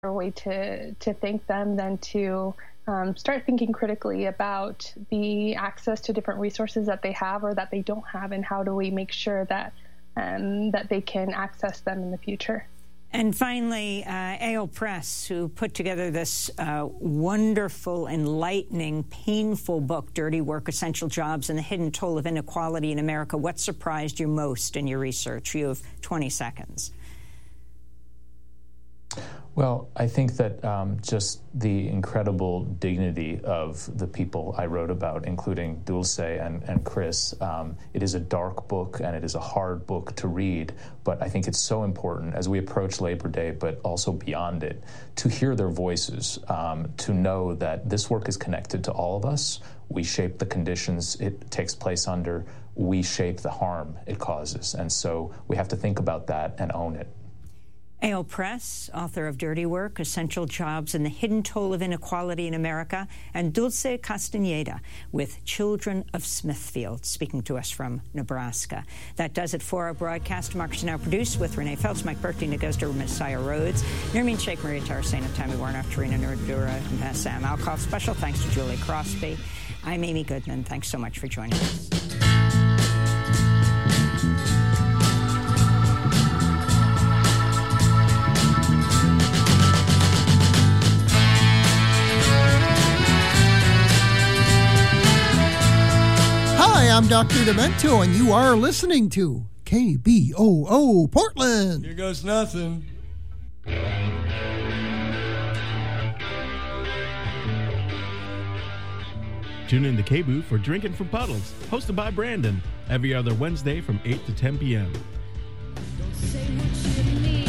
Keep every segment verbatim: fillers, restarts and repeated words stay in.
way to, to thank them than to um, start thinking critically about the access to different resources that they have or that they don't have, and how do we make sure that um, that they can access them in the future. And finally, uh, A O Press, who put together this uh, wonderful, enlightening, painful book, Dirty Work, Essential Jobs, and the Hidden Toll of Inequality in America. What surprised you most in your research? You have twenty seconds. Well, I think that um, just the incredible dignity of the people I wrote about, including Dulce and, and Chris. Um, it is a dark book and it is a hard book to read, but I think it's so important as we approach Labor Day, but also beyond it, to hear their voices, um, to know that this work is connected to all of us. We shape the conditions it takes place under. We shape the harm it causes. And so we have to think about that and own it. A O Press, author of Dirty Work, Essential Jobs, and the Hidden Toll of Inequality in America, and Dulce Castaneda with Children of Smithfield, speaking to us from Nebraska. That does it for our broadcast. Democracy Now! Produced with Renee Phelps, Mike Berkey, Negosder, Messiah Rhodes, Nermeen Sheikh, Maria Tarasena, Tammy Warnock, Tarina Nurdura, and Sam Alcoff. Special thanks to Julie Crosby. I'm Amy Goodman. Thanks so much for joining us. Hi, I'm Doctor Demento, and you are listening to K B O O Portland. Here goes nothing. Tune in to K B O O for Drinking from Puddles, hosted by Brandon, every other Wednesday from eight to ten p.m. Don't say what you mean.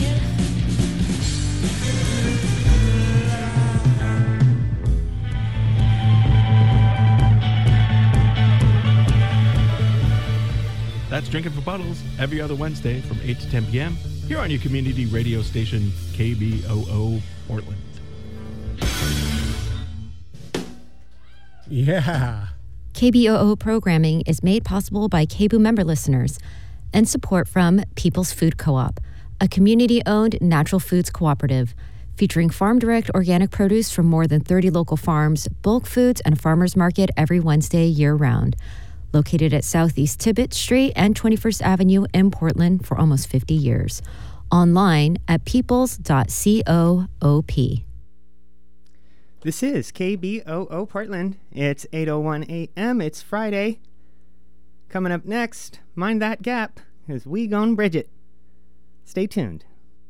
That's Drinking for Puddles, every other Wednesday from eight to ten p.m. here on your community radio station, K B O O Portland. Yeah. K B O O programming is made possible by K B O O member listeners and support from People's Food Co-op, a community-owned natural foods cooperative featuring farm-direct organic produce from more than thirty local farms, bulk foods, and a farmer's market every Wednesday year-round. Located at Southeast Tibbetts Street and twenty-first Avenue in Portland for almost fifty years. Online at peoples dot coop. This is K B O O Portland. It's eight oh one a.m. It's Friday. Coming up next, Mind That Gap, as we gon' bridge it. Stay tuned.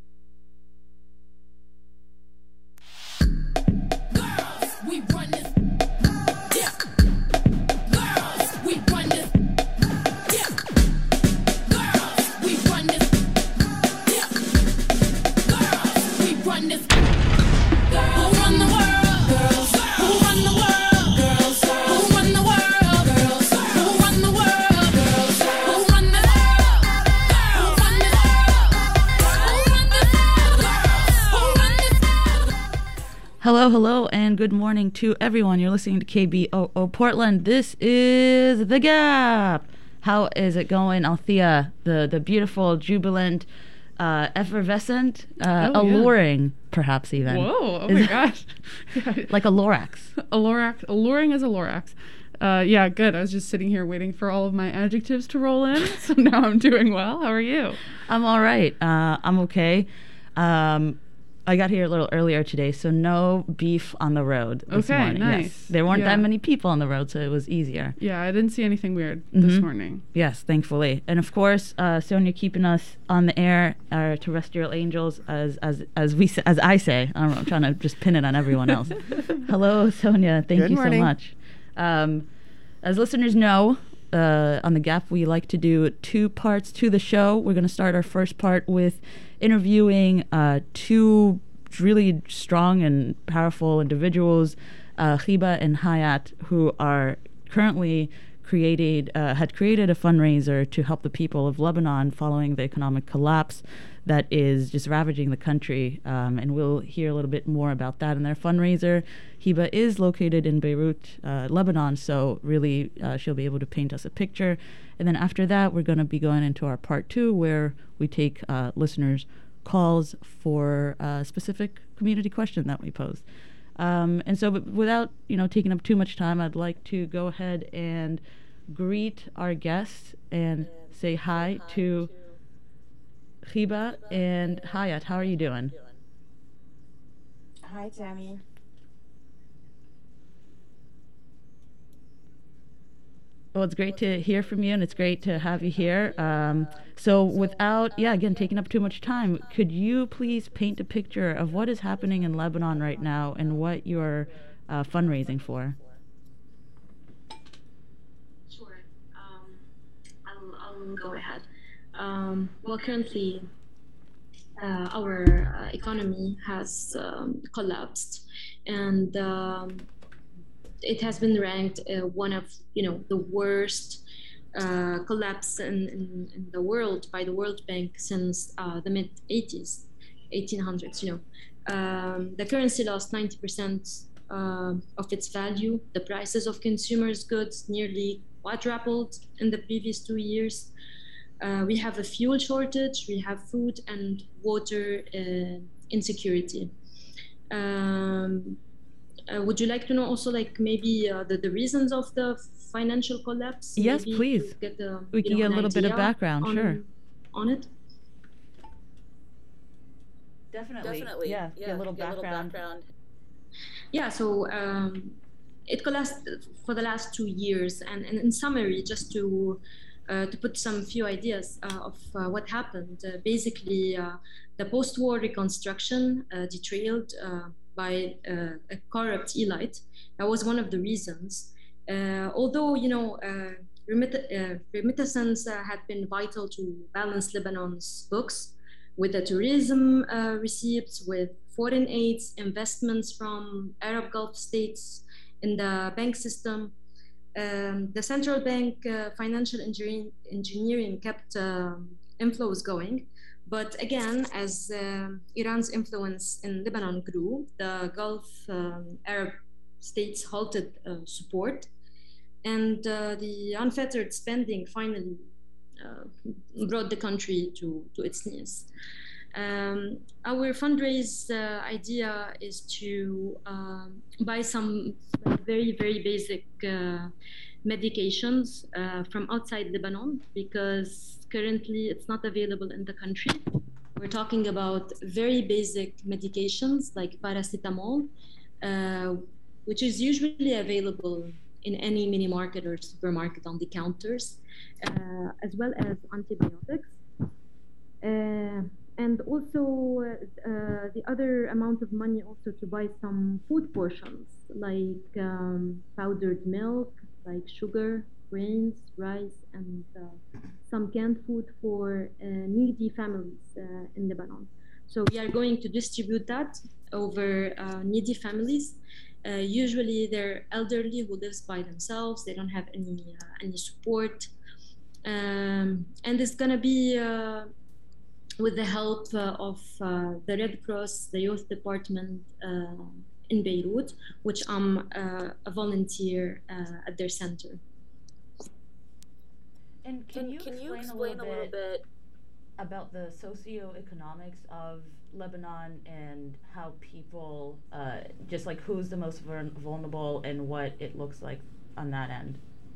Hello, hello, and good morning to everyone. You're listening to K B O O Portland. This is The Gap. How is it going, Althea? The the beautiful, jubilant, uh, effervescent, uh, oh, alluring, yeah. perhaps even. Whoa, oh is my gosh. Like a Lorax. A Lorax, alluring as a Lorax. Uh, yeah, good. I was just sitting here waiting for all of my adjectives to roll in, so now I'm doing well. How are you? I'm all right. Uh, I'm okay. Um... I got here a little earlier today, so no beef on the road this okay, morning. Nice. Yes. There weren't yeah. that many people on the road, so it was easier. Yeah, I didn't see anything weird mm-hmm. this morning. Yes, thankfully. And of course, uh, Sonia keeping us on the air, our terrestrial angels, as as as we as I say. I don't know. I'm trying to just pin it on everyone else. Hello, Sonia. Thank Good you morning. so much. Um, as listeners know, uh, on The Gap, we like to do two parts to the show. We're going to start our first part with interviewing uh, two really strong and powerful individuals, uh, Hiba and Hayat, who are currently created, uh, had created a fundraiser to help the people of Lebanon following the economic collapse that is just ravaging the country. Um, and we'll hear a little bit more about that in their fundraiser. Hiba is located in Beirut, uh, Lebanon, so really uh, she'll be able to paint us a picture. And then after that, we're going to be going into our part two, where we take uh, listeners calls for a specific community question that we pose. Um, and so, but without you know taking up too much time, I'd like to go ahead and greet our guests and say hi to Hiba and Hayat. How are you doing? Hi, Tammy. Well, it's great to hear from you, and it's great to have you here. Um, so without, yeah, again, taking up too much time, could you please paint a picture of what is happening in Lebanon right now and what you're uh, fundraising for? Sure. Um, I'll, I'll go ahead. Um, well, currently, uh, our uh, economy has um, collapsed, and um, it has been ranked uh, one of you know the worst uh, collapse in, in, in the world by the World Bank since uh, the mid eighties, eighteen hundreds. You know, um, the currency lost ninety percent uh, of its value. The prices of consumers' goods nearly quadrupled in the previous two years. Uh, we have a fuel shortage. We have food and water uh, insecurity. Um, Uh, would you like to know also, like maybe uh, the, the reasons of the financial collapse? Yes, maybe please. to Get, uh, we can know, get a little bit of background, on, sure. On it. Definitely. Definitely. Yeah, yeah. Get a little get background. A little background. Yeah. So um, it collapsed for the last two years, and, and in summary, just to uh, to put some few ideas uh, of uh, what happened. Uh, basically, uh, the post-war reconstruction uh, derailed. Uh, by uh, a corrupt elite. That was one of the reasons. Uh, although, you know, uh, remit- uh, remittances uh, had been vital to balance Lebanon's books with the tourism uh, receipts, with foreign aids, investments from Arab Gulf states in the bank system. Um, the central bank uh, financial engineering, engineering kept um, inflows going. But again, as uh, Iran's influence in Lebanon grew, the Gulf um, Arab states halted uh, support, and uh, the unfettered spending finally uh, brought the country to, to its knees. Um, our fundraise uh, idea is to um, buy some very, very basic uh, medications uh, from outside Lebanon, because currently it's not available in the country. We're talking about very basic medications like paracetamol, uh, which is usually available in any mini market or supermarket on the counters, uh, as well as antibiotics. Uh, and also uh, uh, the other amount of money also to buy some food portions like um, powdered milk, like sugar, grains, rice, and uh, some canned food for uh, needy families uh, in Lebanon. So we are going to distribute that over uh, needy families. Uh, usually they're elderly who lives by themselves. They don't have any uh, any support. Um, and it's going to be uh, with the help uh, of uh, the Red Cross, the Youth Department uh, in Beirut, which I'm uh, a volunteer uh, at their center. And can you can explain, you explain a, a little little bit, bit about the socioeconomics of Lebanon and how people, uh, just like who's the most vulnerable and what it looks like on that end?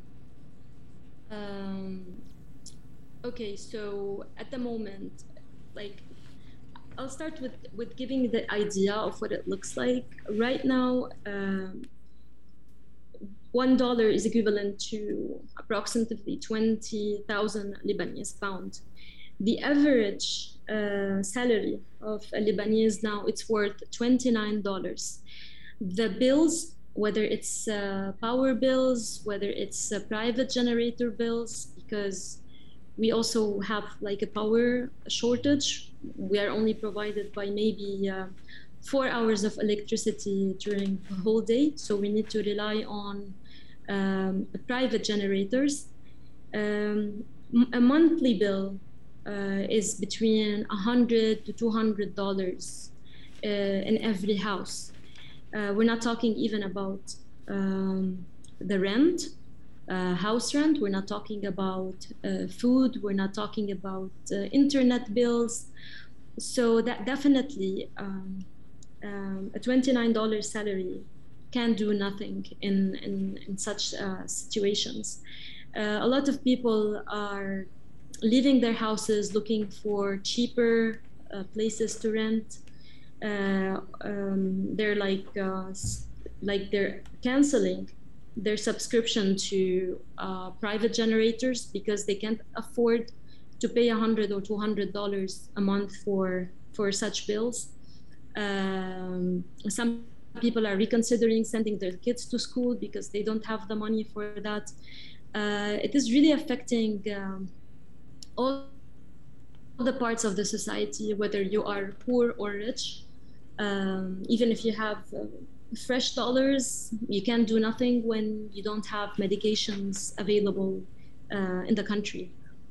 Um, okay, so at the moment, like, I'll start with, with giving the idea of what it looks like. Right now, um, one dollar is equivalent to approximately twenty thousand Lebanese pound. The average uh, salary of a Lebanese now, it's worth twenty-nine dollars. The bills, whether it's uh, power bills, whether it's uh, private generator bills, because we also have like a power shortage. We are only provided by maybe uh, four hours of electricity during the whole day. So we need to rely on um, private generators. Um, a monthly bill uh, is between one hundred to two hundred dollars uh, in every house. Uh, we're not talking even about um, the rent, uh, house rent. We're not talking about uh, food. We're not talking about uh, internet bills. so that definitely um, um, a twenty-nine dollars salary can do nothing in, in, in such uh, situations. Uh, a lot of people are leaving their houses looking for cheaper uh, places to rent. Uh, um, they're like uh, like they're canceling their subscription to uh, private generators because they can't afford to pay a hundred or two hundred dollars a month for for such bills. Um, some people are reconsidering sending their kids to school because they don't have the money for that. Uh, it is really affecting um, all the parts of the society, whether you are poor or rich. Um, even if you have uh, fresh dollars, you can do nothing when you don't have medications available uh, in the country.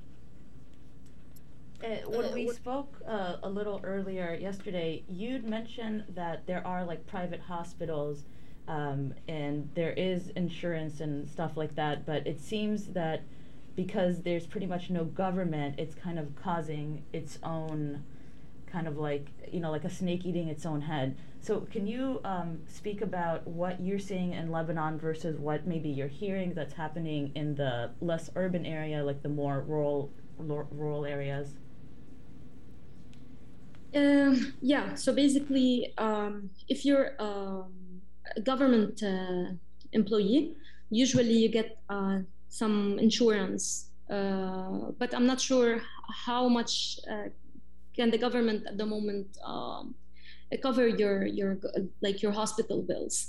Uh, when we spoke uh, a little earlier yesterday, you'd mentioned that there are like private hospitals um, and there is insurance and stuff like that, but it seems that because there's pretty much no government, it's kind of causing its own kind of like, you know, like a snake eating its own head. So can you um, speak about what you're seeing in Lebanon versus what maybe you're hearing that's happening in the less urban area, like the more rural rural areas? Um, yeah, so basically, um, if you're um, a government uh, employee, usually you get uh, some insurance, uh, but I'm not sure how much uh, can the government at the moment um, cover your your like your hospital bills.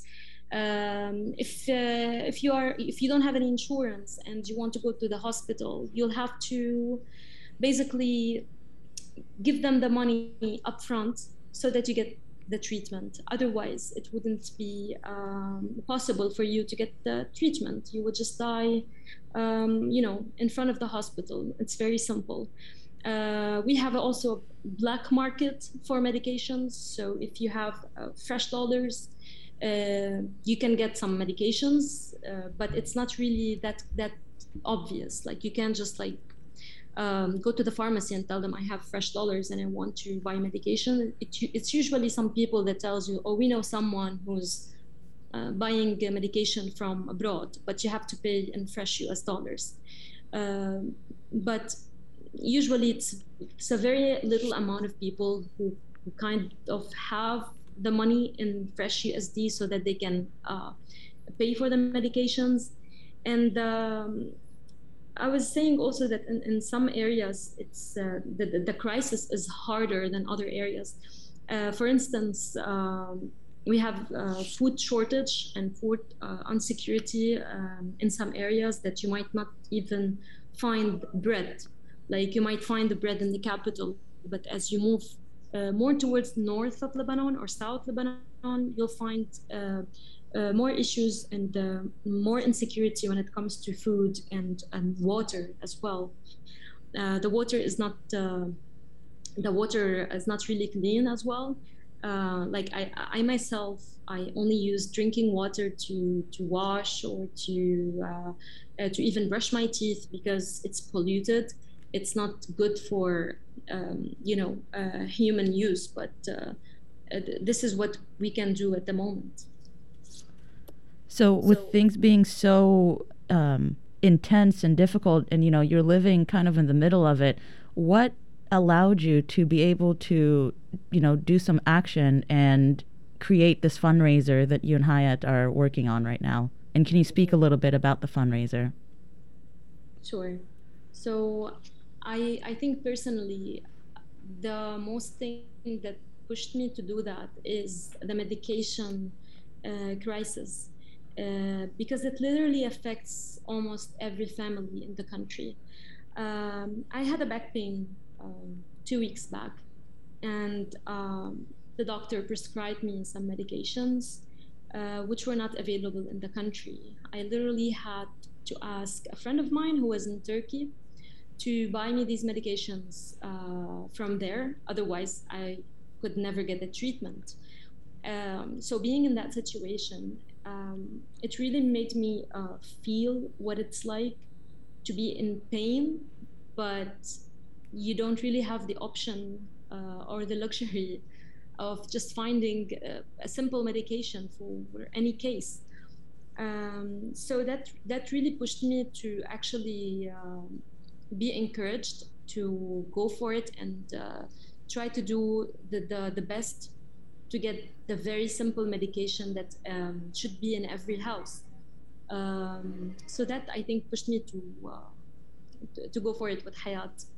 Um, if uh, if you are if you don't have any insurance and you want to go to the hospital, you'll have to basically give them the money up front so that you get the treatment. Otherwise, it wouldn't be um, possible for you to get the treatment. You would just die, um, you know, in front of the hospital. It's very simple. Uh, we have also a black market for medications. So if you have uh, fresh dollars, uh, you can get some medications, uh, but it's not really that that obvious. Like you can't just like Um, go to the pharmacy and tell them I have fresh dollars and I want to buy medication. It, it's usually some people that tells you, oh, we know someone who's uh, buying uh, medication from abroad, but you have to pay in fresh U S dollars. Uh, but usually it's, it's a very little amount of people who, who kind of have the money in fresh U S D so that they can uh, pay for the medications. And um, I was saying also that in, in some areas, it's uh, the, the, the crisis is harder than other areas. Uh, for instance, um, we have uh, food shortage and food uh, insecurity um, in some areas that you might not even find bread. Like you might find the bread in the capital, but as you move uh, more towards north of Lebanon or south Lebanon, you'll find uh, Uh, more issues and uh, more insecurity when it comes to food and, and water as well. Uh, the water is not uh, the water is not really clean as well. Uh, like I, I myself, I only use drinking water to to wash or to uh, uh, to even brush my teeth because it's polluted. It's not good for um, you know uh, human use. But uh, uh, this is what we can do at the moment. So with so, things being so um, intense and difficult and, you know, you're living kind of in the middle of it, what allowed you to be able to, you know, do some action and create this fundraiser that you and Hayat are working on right now? And can you speak a little bit about the fundraiser? Sure. So I, I think personally, the most thing that pushed me to do that is the medication uh, crisis. Uh, because it literally affects almost every family in the country. Um, I had a back pain um, two weeks back, and um, the doctor prescribed me some medications uh, which were not available in the country. I literally had to ask a friend of mine who was in Turkey to buy me these medications uh, from there. Otherwise, I could never get the treatment. Um, so being in that situation, Um, it really made me uh, feel what it's like to be in pain, but you don't really have the option uh, or the luxury of just finding uh, a simple medication for any case. Um, so that that really pushed me to actually um, be encouraged to go for it and uh, try to do the, the, the best to get the very simple medication that um, should be in every house. Um, so that, I think, pushed me to, uh, to, to go for it with Hayat.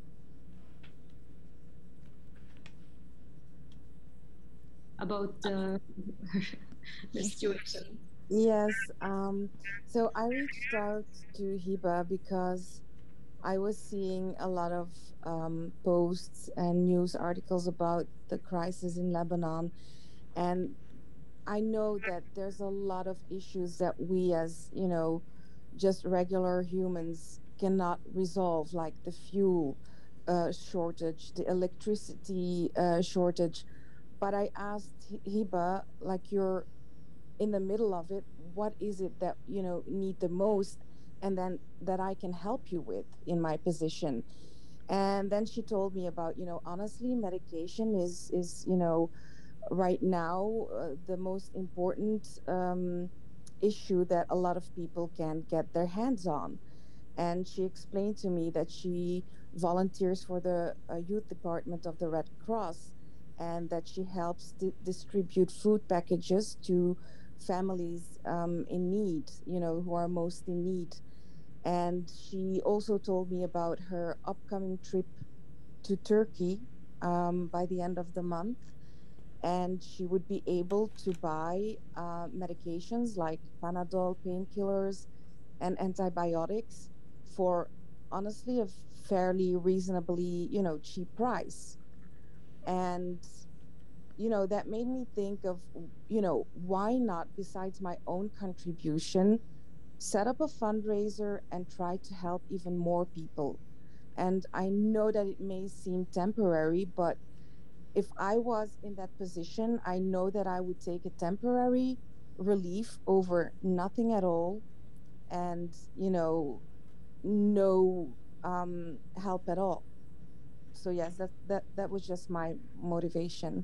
About uh, the situation. Yes, um, so I reached out to Hiba because I was seeing a lot of um, posts and news articles about the crisis in Lebanon. And I know that there's a lot of issues that we as, you know, just regular humans cannot resolve, like the fuel uh, shortage, the electricity uh, shortage. But I asked Hiba, like, you're in the middle of it, what is it that, you know, need the most, and then that I can help you with in my position? And then she told me about, you know, honestly, medication is, is you know, right now uh, the most important um, issue that a lot of people can get their hands on. And she explained to me that she volunteers for the uh, youth department of the Red Cross, and that she helps di- distribute food packages to families um, in need, you know, who are most in need. And she also told me about her upcoming trip to Turkey um, by the end of the month. And she would be able to buy uh, medications like Panadol, painkillers, and antibiotics for honestly a fairly reasonably, you know, cheap price. And you know, that made me think of, you know, why not, besides my own contribution, set up a fundraiser and try to help even more people. And I know that it may seem temporary, but if I was in that position, I know that I would take a temporary relief over nothing at all, and, you know, no um, help at all. So yes, that, that, that was just my motivation.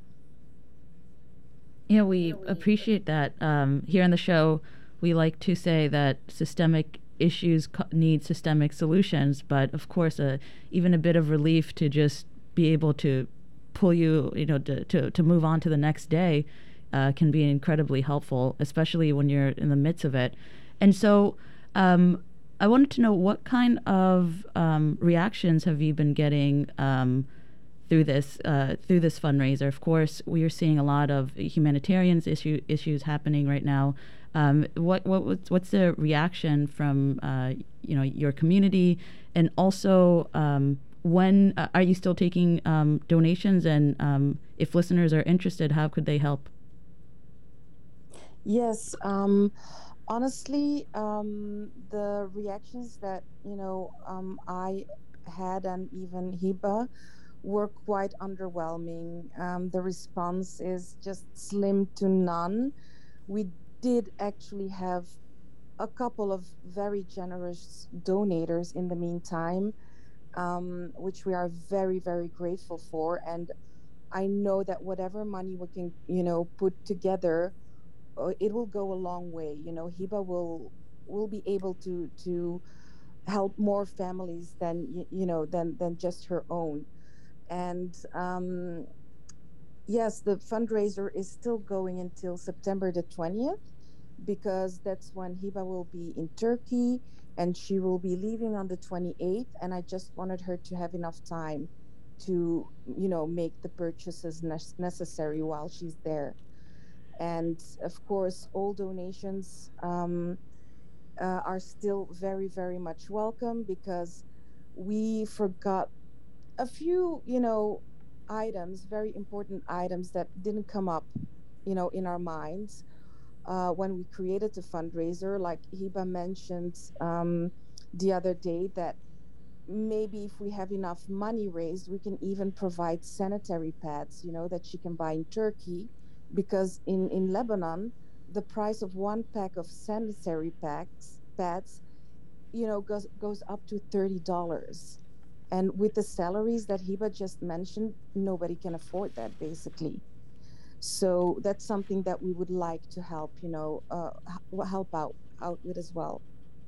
Yeah, we appreciate that. Um, here on the show, we like to say that systemic issues co- need systemic solutions, but of course, uh, even a bit of relief to just be able to pull you, you know, to, to, to move on to the next day uh, can be incredibly helpful, especially when you're in the midst of it. And so um, I wanted to know, what kind of um, reactions have you been getting um, through this uh, through this fundraiser? Of course, we are seeing a lot of humanitarian issue issues happening right now. Um, what what what's, what's the reaction from uh, you know, your community, and also um, when uh, are you still taking um, donations? And um, if listeners are interested, how could they help? Yes, um, honestly, um, the reactions that, you know, um, I had, and even Hiba, were quite underwhelming. Um, the response is just slim to none. We did actually have a couple of very generous donators in the meantime, um, which we are very, very grateful for. And I know that whatever money we can, you know, put together, uh, it will go a long way. You know, Hiba will will be able to to help more families than you, you know than than just her own. And um, yes, the fundraiser is still going until September the twentieth, because that's when Hiba will be in Turkey, and she will be leaving on the twenty-eighth. And I just wanted her to have enough time to, you know, make the purchases ne- necessary while she's there. And of course, all donations um, uh, are still very, very much welcome, because we forgot a few, you know, items, very important items that didn't come up, you know, in our minds uh, when we created the fundraiser. Like Hiba mentioned um, the other day, that maybe if we have enough money raised, we can even provide sanitary pads, you know, that she can buy in Turkey, because in, in Lebanon, the price of one pack of sanitary packs pads, you know, goes goes up to thirty dollars. And with the salaries that Hiba just mentioned, nobody can afford that, basically. So that's something that we would like to help, you know, uh, h- help out out with as well.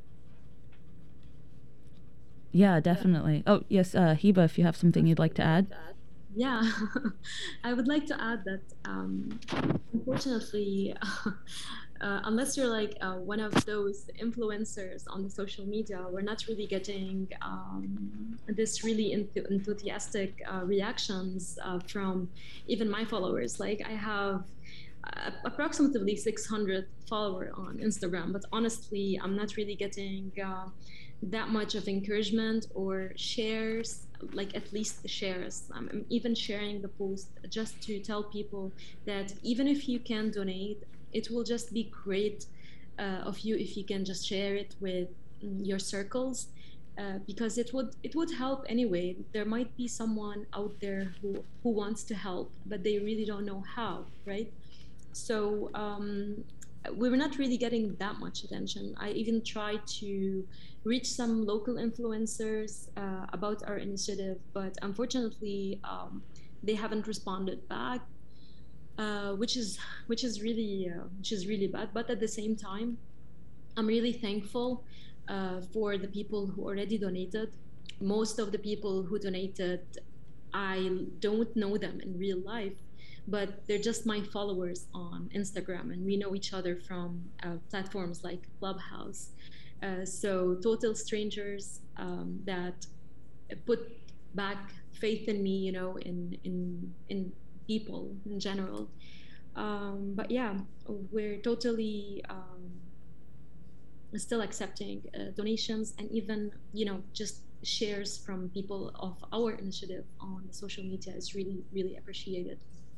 Yeah, definitely. Oh, yes, uh, Hiba, if you have something you'd like to add. Yeah, I would like to add that um, unfortunately, uh, unless you're like uh, one of those influencers on the social media, we're not really getting um, this really enth- enthusiastic uh, reactions uh, from even my followers. Like I have uh, approximately six hundred followers on Instagram, but honestly, I'm not really getting uh, that much of encouragement or shares, like at least the shares. I'm I'm even sharing the post just to tell people that even if you can donate, it will just be great uh, of you if you can just share it with mm, your circles, uh, because it would it would help anyway. There might be someone out there who who wants to help, but they really don't know how, right? So um, we were not really getting that much attention. I even tried to reach some local influencers uh, about our initiative, but unfortunately, um, they haven't responded back, uh, which is which is really uh, which is really bad. But at the same time, I'm really thankful uh, for the people who already donated. Most of the people who donated, I don't know them in real life, but they're just my followers on Instagram, and we know each other from uh, platforms like Clubhouse. Uh, so total strangers um, that put back faith in me, you know, in in in people in general. Um, but yeah, we're totally um, still accepting uh, donations, and even, you know, just shares from people of our initiative on the social media is really, really appreciated.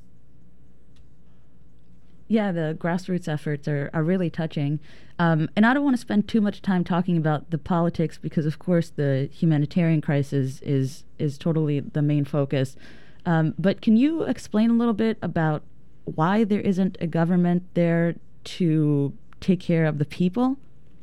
Yeah, the grassroots efforts are, are really touching. Um, and I don't want to spend too much time talking about the politics because, of course, the humanitarian crisis is, is totally the main focus. Um, but can you explain a little bit about why there isn't a government there to take care of the people?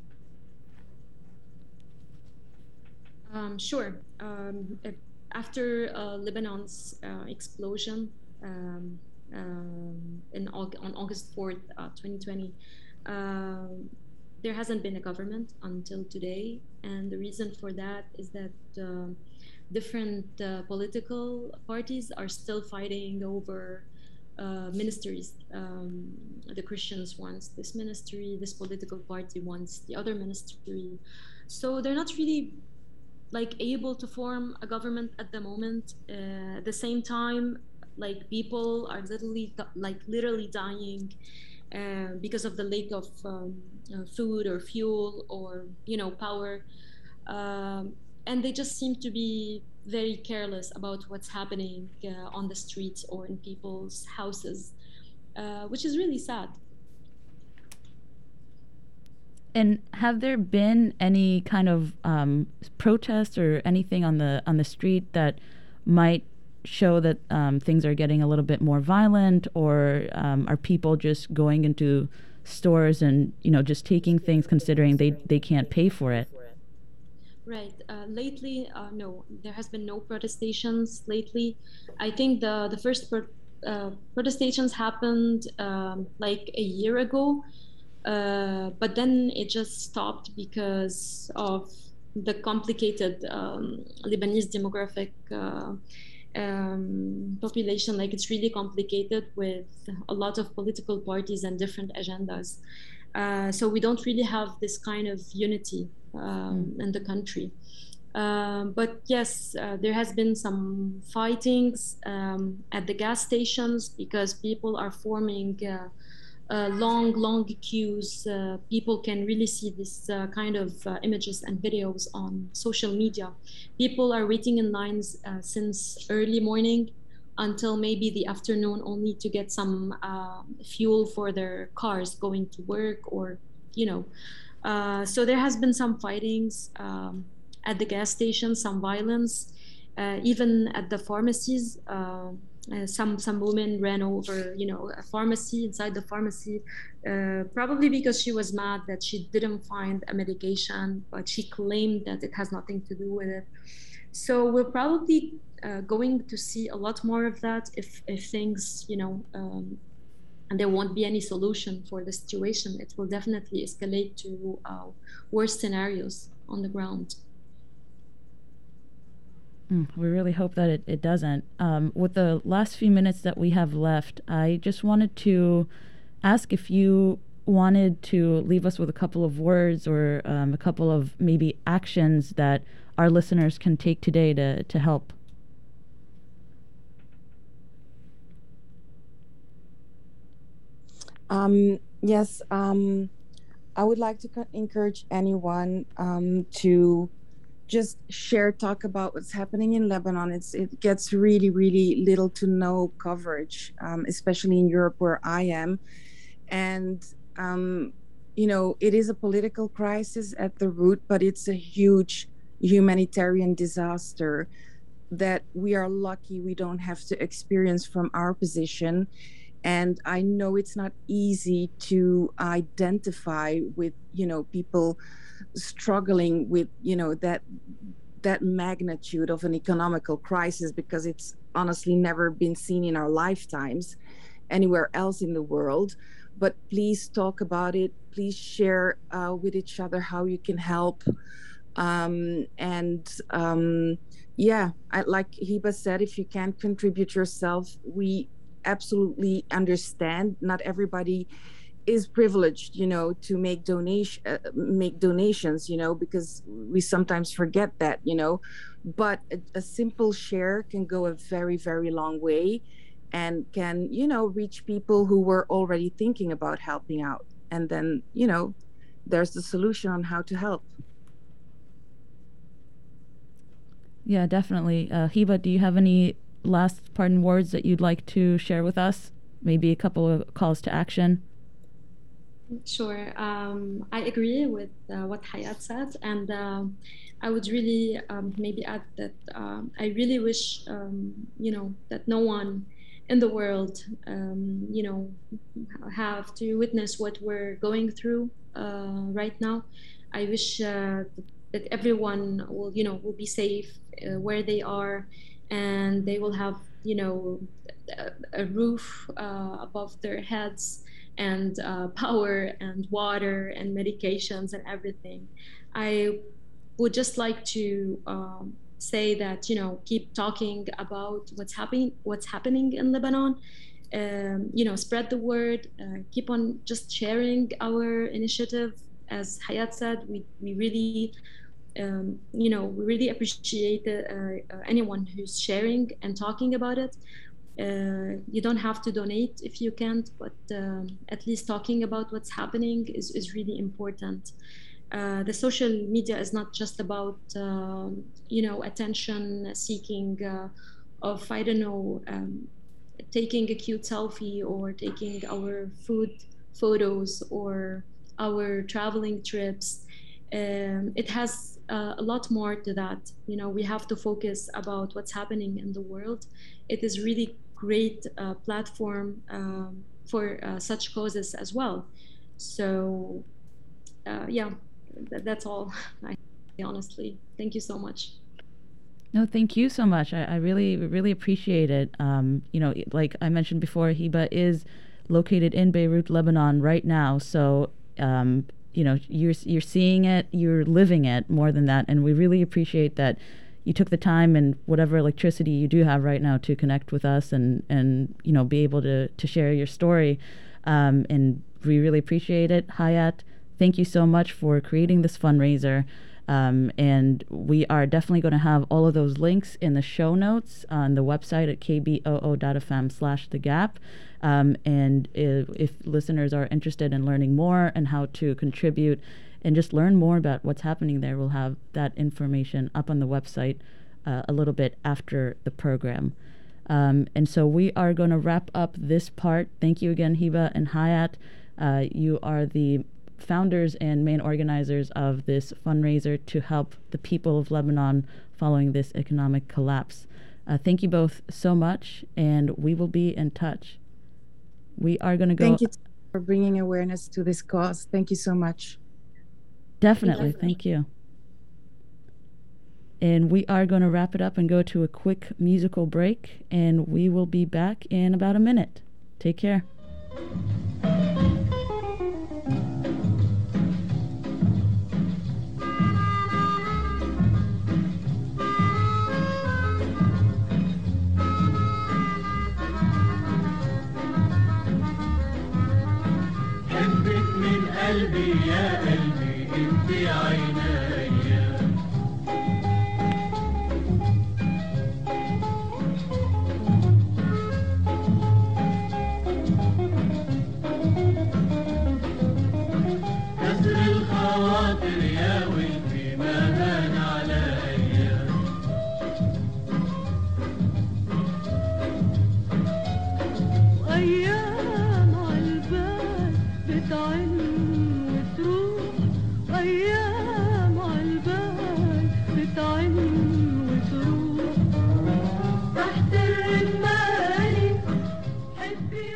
Um, sure. Um, after uh, Lebanon's uh, explosion, um, Um, in Aug- on August fourth, uh, twenty twenty, um, there hasn't been a government until today, and the reason for that is that uh, different uh, political parties are still fighting over uh, ministries. Um, the Christians wants this ministry, this political party wants the other ministry, so they're not really like able to form a government at the moment. Uh, at the same time, like people are literally like literally dying uh, because of the lack of um, uh, food or fuel or, you know, power, um, and they just seem to be very careless about what's happening uh, on the streets or in people's houses, uh, which is really sad. And have there been any kind of um, protests or anything on the on the street that might show that um, things are getting a little bit more violent, or um, are people just going into stores and, you know, just taking things considering they, they can't pay for it? Right. Uh, lately, uh, no, there has been no protestations lately. I think the, the first pro- uh, protestations happened um, like a year ago, uh, but then it just stopped because of the complicated um, Lebanese demographic uh, Um, population. Like, it's really complicated with a lot of political parties and different agendas. Uh, so we don't really have this kind of unity um, mm. in the country. Um, but yes, uh, there has been some fightings um, at the gas stations because people are forming uh, uh, long, long queues. Uh, people can really see this uh, kind of uh, images and videos on social media. People are waiting in lines uh, since early morning until maybe the afternoon, only to get some uh, fuel for their cars going to work, or, you know. Uh, so there has been some fightings um, at the gas stations, some violence, uh, even at the pharmacies. Uh, Uh, some some women ran over, you know, a pharmacy, inside the pharmacy, uh, probably because she was mad that she didn't find a medication, but she claimed that it has nothing to do with it. so we're probably uh, going to see a lot more of that if, if things, you know, um, and there won't be any solution for the situation. It will definitely escalate to uh, worse scenarios on the ground. Mm, we really hope that it, it doesn't. Um, with the last few minutes that we have left, I just wanted to ask if you wanted to leave us with a couple of words or um, a couple of maybe actions that our listeners can take today to, to help. Um, yes, um, I would like to co- encourage anyone um, to just share, talk about what's happening in Lebanon. It's it gets really, really little to no coverage, um, especially in Europe where I am. And, um, you know, it is a political crisis at the root, but it's a huge humanitarian disaster that we are lucky we don't have to experience from our position. And I know it's not easy to identify with, you know, people struggling with, you know, that that magnitude of an economical crisis, because it's honestly never been seen in our lifetimes anywhere else in the world. But please talk about it. Please share uh, with each other how you can help. Um, and um, yeah, I, like Hiba said, if you can't contribute yourself, we absolutely understand. Not everybody is privileged, you know, to make donation, uh, make donations, you know, because we sometimes forget that, you know. But a, a simple share can go a very, very long way, and can, you know, reach people who were already thinking about helping out. And then, you know, there's the solution on how to help. Yeah, definitely. Uh, Hiba, do you have any last parting words that you'd like to share with us? Maybe a couple of calls to action? Sure. Um, I agree with uh, what Hayat said, and uh, I would really um, maybe add that um, I really wish, um, you know, that no one in the world, um, you know, have to witness what we're going through uh, right now. I wish uh, that everyone will, you know, will be safe uh, where they are, and they will have, you know, a, a roof uh, above their heads, and uh, power and water and medications and everything. I would just like to um, say that, you know, keep talking about what's happening, what's happening in Lebanon. Um, you know, spread the word. Uh, keep on just sharing our initiative. As Hayat said, we we really, um, you know, we really appreciate uh, uh, anyone who's sharing and talking about it. Uh, you don't have to donate if you can't, but um, at least talking about what's happening is, is really important. Uh, the social media is not just about, uh, you know, attention seeking uh, of, I don't know, um, taking a cute selfie or taking our food photos or our traveling trips. Um, it has uh, a lot more to that. You know, we have to focus about what's happening in the world. It is really great uh, platform um, for uh, such causes as well. So uh, yeah, th- that's all. I honestly, thank you so much. No, thank you so much. I, I really, really appreciate it. Um, you know, like I mentioned before, Hiba is located in Beirut, Lebanon right now. So, um, you know, you're you're seeing it, you're living it more than that. And we really appreciate that you took the time and whatever electricity you do have right now to connect with us and, and you know, be able to, to share your story. Um, and we really appreciate it. Hayat, thank you so much for creating this fundraiser. Um, and we are definitely going to have all of those links in the show notes on the website at kboo.fm slash the gap. Um, and if, if listeners are interested in learning more and how to contribute and just learn more about what's happening there, we'll have that information up on the website uh, a little bit after the program. Um, and so we are going to wrap up this part. Thank you again, Hiba and Hayat. Uh, you are the founders and main organizers of this fundraiser to help the people of Lebanon following this economic collapse. Uh, thank you both so much, and we will be in touch. We are going to go... Thank you for bringing awareness to this cause. Thank you so much. Definitely. Thank you. And we are going to wrap it up and go to a quick musical break, and we will be back in about a minute. Take care. حبك من قلبي يا قلبي انت عينيا كسر الخواطر يا ولدي ما هان عليا أيام عالبال بتعن وتروح أيام عالبال بتعن وتروح تحت الرمال حبي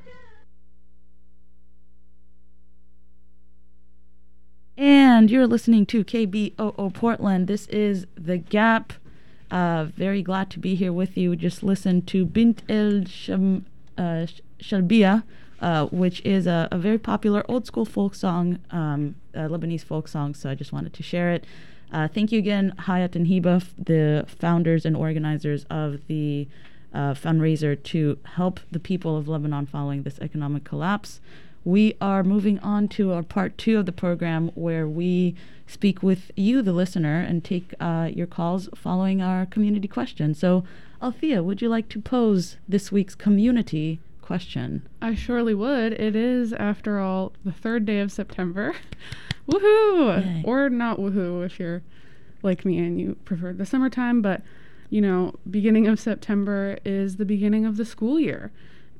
And you're listening to K B O O Portland. This is The Gap. Uh, very glad to be here with you. Just listen to Bint El Sham, uh, Shalbia, uh, which is a, a very popular old school folk song, um, uh, Lebanese folk song. So I just wanted to share it. Uh, thank you again, Hayat and Hiba, f- the founders and organizers of the uh, fundraiser to help the people of Lebanon following this economic collapse. We are moving on to our part two of the program, where we speak with you, the listener, and take uh, your calls following our community question. So, Althea, would you like to pose this week's community question? I surely would. It is, after all, the third day of September. Woohoo! Yay. Or not woohoo if you're like me and you prefer the summertime, but, you know, beginning of September is the beginning of the school year.